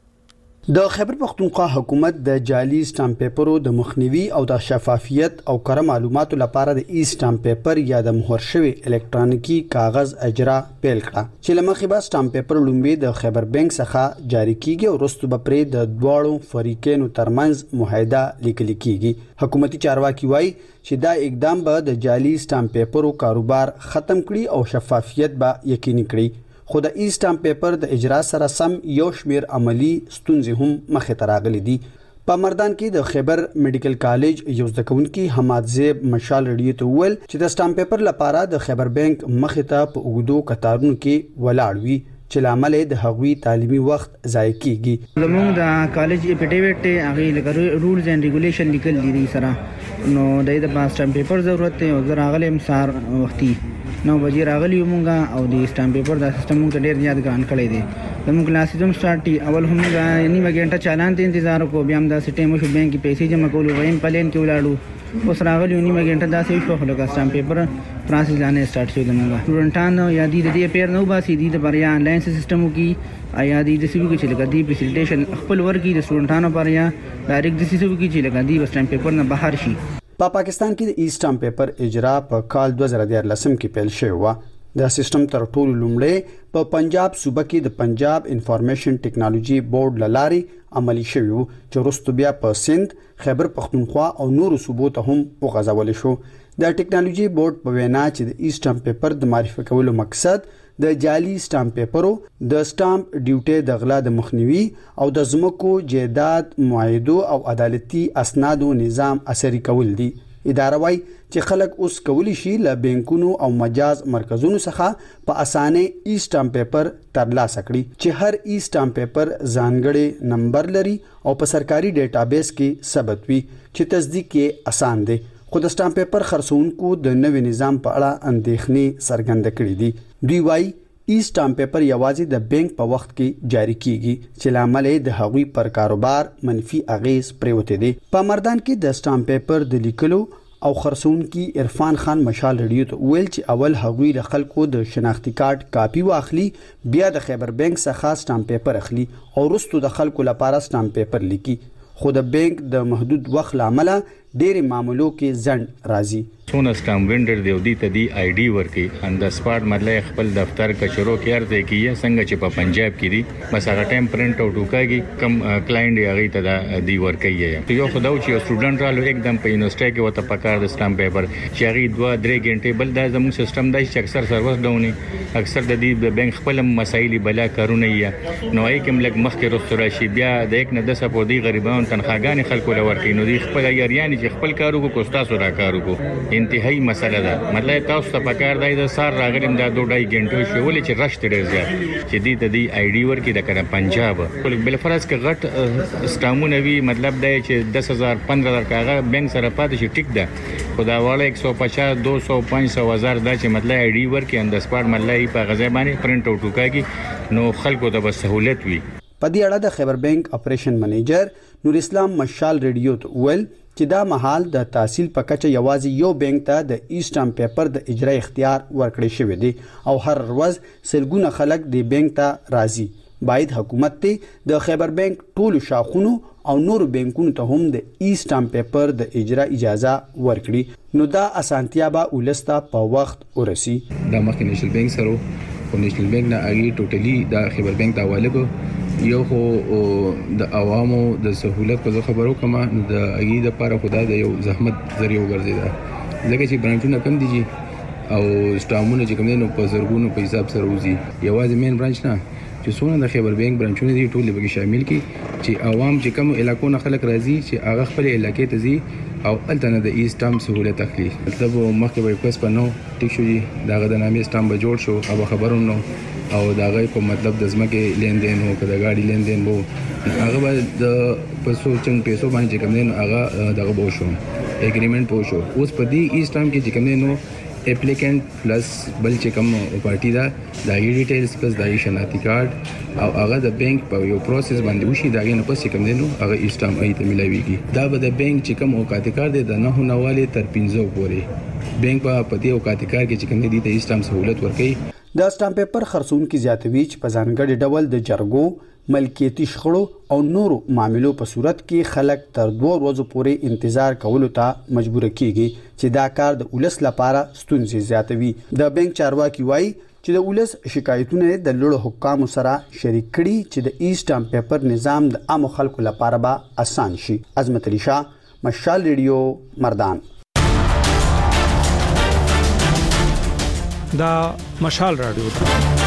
د خیبر پختونخوا حکومت د جعلي سټامپ پیپرو د مخنیوي او د شفافیت او کره معلوماتو لپاره د ای سټامپ پیپر یا د مهر شوی الکترونیکی کاغذ اجرا پیل کړه چې لمخې به سټامپ پیپر لومبي د خیبر بانک څخه جاری کیږي او وروسته به پرې د دواړو فریقینو ترمنځ معاهده لیکل کیږي. حکومتي چارواکي وایي چې دا اقدام به د جعلي سټامپ پیپرو کاروبار ختم کړي او شفافیت به یقیني کړي. خو د ای سټامپ پیپر د اجرا سره سم یو شمیر عملی ستونزې هم مخې ته راغلي دي. په مردان کې د خیبر میډیکل کالج یو زده کوونکي حماد زیب مشال رډیو ته وویل چې د سټامپ پیپر لپاره د خیبر بانک مخې ته په اوږدو کتارونو کې ولاړ وي چې لامل د هغوی تعلیمي وخت ضایع کیږي. زموږ د کالج اپیډیویټ هغه لکه رولز اینڈ ریګولیشن لیکل دي سره نو د دې په سټامپ پیپر ضرورت دی او زه راغلم سار وختي نو بجې راغلی مونږه او د سټامپ پیپر د سیستم مونږ ډېر زیات ګران کړی دی. زموږ کلاسز هم سٹارټ دي. اول هم نیمه غنټه چالان ته انتظار کو بیا هم د سټیم شو بانک کې پیسې جمع کولو ویم پلین کې ولاړو اوس راغلی نیمه غنټه داسې شو خو لکه سټامپ پیپر پروسس لاندې سٹارټ شو زموږ سټوډنټانو یا د دې پیر نو باسي د بریا انلاین سیستم کې آیا د دې سوي کې چې لکه دی فیسیلیټیشن خپل ورکی د سټوډنټانو پر یا ډایرکټ د سوي کې چې لکه دی سټامپ پیپر نه بهر شي. په پاکستان کې د ای سټامپ پیپر اجرا په کال دوه زره دیارلسم کې پیل شوی و. د سیستم تر ټولو لومړی په پنجاب صوبه کې د پنجاب انفارمیشن ټیکنالوژي بورډ لارې عملی شوی و چې وروسته بیا په سند، خیبر پختونخوا او نورو صوبو ته هم وغځول شو. د ټیکنالوژي بورډ په وینا چې د ای سټامپ پیپر د معرفي کولو مقصد د جعلي سټامپ پیپرو د سټامپ ډیوټي د غلا د مخنیوي او د ځمکو جیداد معاهدو او عدالتي اسنادو نظام اثري کول دي. اداره وايي چې خلک اوس کولی شي له بانکونو او مجاز مرکزونو څخه په اسانه ای سټامپ پیپر ترلاسه کړي چې هر ای سټامپ پیپر ځانګړی نمبر لري او په سرکاري ډیټابیس کې ثبت وي چې تصدیق یې اسان دی. خو د سټامپ پیپر خرڅونکو د نوي نظام په اړه اندېښنې څرګنده کړې دي. دوی وايي ای سټامپ پیپر یوازې د بانک په وخت کې جاری کیږي چې لامل د هغوی پر کاروبار منفي اغیز پریوته دي. په مردان کې د سټامپ پیپر د لیکلو او خرڅونکو عرفان خان مشال رډیو ته ویل چې اول هغوی د خلکو د شناختی کارت کاپی واخلي، بیا د خیبر بانک څخه سټامپ پیپر اخلي او وروسته د خلکو لپاره سټامپ پیپر لیکي. خو د بانک د محدود وخت لامل ډېر معاملو کې ځنډ راځي. څونه سټامپ وینډر دی او دی ته دی آی ډي ورکي ان د سپاټ مطلب خپل دفتر کچرو کې ارته کیه څنګه چې په پنجاب کې دی بس هغه ټایم پرنٹ اوټ وکړي کم کلاینټ یې هغه ته دی ورکي یو خداو چې سټوډنټ رالو एकदम په یونیورسيټي کې وته پکار د سټامپ پیپر چې هغه دوه درې غنټې بل د زموږ سیستم دای چې اکثر سروس ډاوني اکثر د دې بانک خپل مسایل بلا کارونه یې نو ای کوم لګ مخ کې رسول شي بیا د یک نه د سپو دی غریبانو تنخواګانی خلکو لورکې نو دی خپل یاريان چې خپل کارو کو کوستاسو را کارو کو انتهایی مسله ده. مطلب تاسو ته پکار دی د سار راغلم د دوه ډای غنټو شو ولې چې رشت ډیر زیات چې دی د دې آی ډي ورکې د کنه پنجاب بل فرض کې غټ سټامونه وی مطلب دی چې دس هزار پندرہ هزار کاغه بانک سره پاتې شي ټیک ده خدا والا ایک سو پچاس دو سو پانچ سو هزار دا چې مطلب آی ډي ورکې اند سپاټ مطلب په غزا باندې پرنٹ اوټ وکړي نو خلکو ته به سہولت وي. په دې اړه د خیبر بانک اپریشن منیجر نور اسلام مشال ریډیو ته ویل چې دا مهال د تحصیل په کچه یوازې یو بانک ته د ای سټامپ پیپر د اجرا اختیار ورکړی شوی دی او هر ورځ سلګونه خلک د بانک ته راځي. باید حکومت ته د خیبر بانک ټولو شاخونو او نورو بانکونو ته هم د ای سټامپ پیپر د اجرا اجازه ورکړي نو دا اسانتیا به ولسته په وخت ورسي. د مخکې نېشنل بانک سره او نېشنل بانک نه اګي ټوټلی د خیبر بانک ته حواله کو یو خو د عوامو د سہولت په خبرو کما د اګي د لپاره خدای د یو زحمت ذریعہ وګرځیدا لکه چې برانچونه کم دي او سټامونه چې کوم دي نو په زرګونو په حساب سره وزي یوازې مین برانچ نه چې څونه د خیبر بانک برانچونه دي ټول به شامل کی چې عوام چې کوم علاقو نه خلک راځي چې هغه خپل علاقې ته ځي او التنه د ای سټامپ سہولت اخلي. مطلب مخکې به کوس په نو ټیک شو دي داغه د نامې سټامپ به جوړ شو او خبرونو او داغه په مطلب د ځمکې لین دین هو کده گاډي لین دین وو هغه به د پیسو چنګ پیسو باندې کوم دین هغه دغه بو شو اګریمنت پوه شو اوس په دې ای سټامپ کې چې کوم نو اپلیکانت پلس بل چې کوم پارټي دا د ډیټیلز پلس د شناختی کارت او هغه د بانک په یو پروسس باندې وشي دا نه پس کوم دینو هغه ایسټام ایت ملایويږي دا به د بانک چې کوم اوقات کار دی د نه نواله تر پنځو پورې بانک په پدې اوقات کار کې چې کوم دي د ایسټام سہولت ورکړي. د سټامپ پیپر خرڅون کې زیاتوي چې په ځانګړي ډول د جرګو ملکیتي شخړو او نورو معاملو په صورت کې خلک تر دوه ورځې پورې انتظار کولو ته مجبور کیږي چې دا کار د ولس لپاره ستونزې زیاتوي. د بانک چارواکي وایي چې د ولس شکایتونه د لوړ حکامو سره شریک کړي چې د ای سټامپ پیپر نظام د عام خلکو لپاره به آسان شي. عظمت علي شاه، مشال ریډیو، مردان. دا مشال رادیو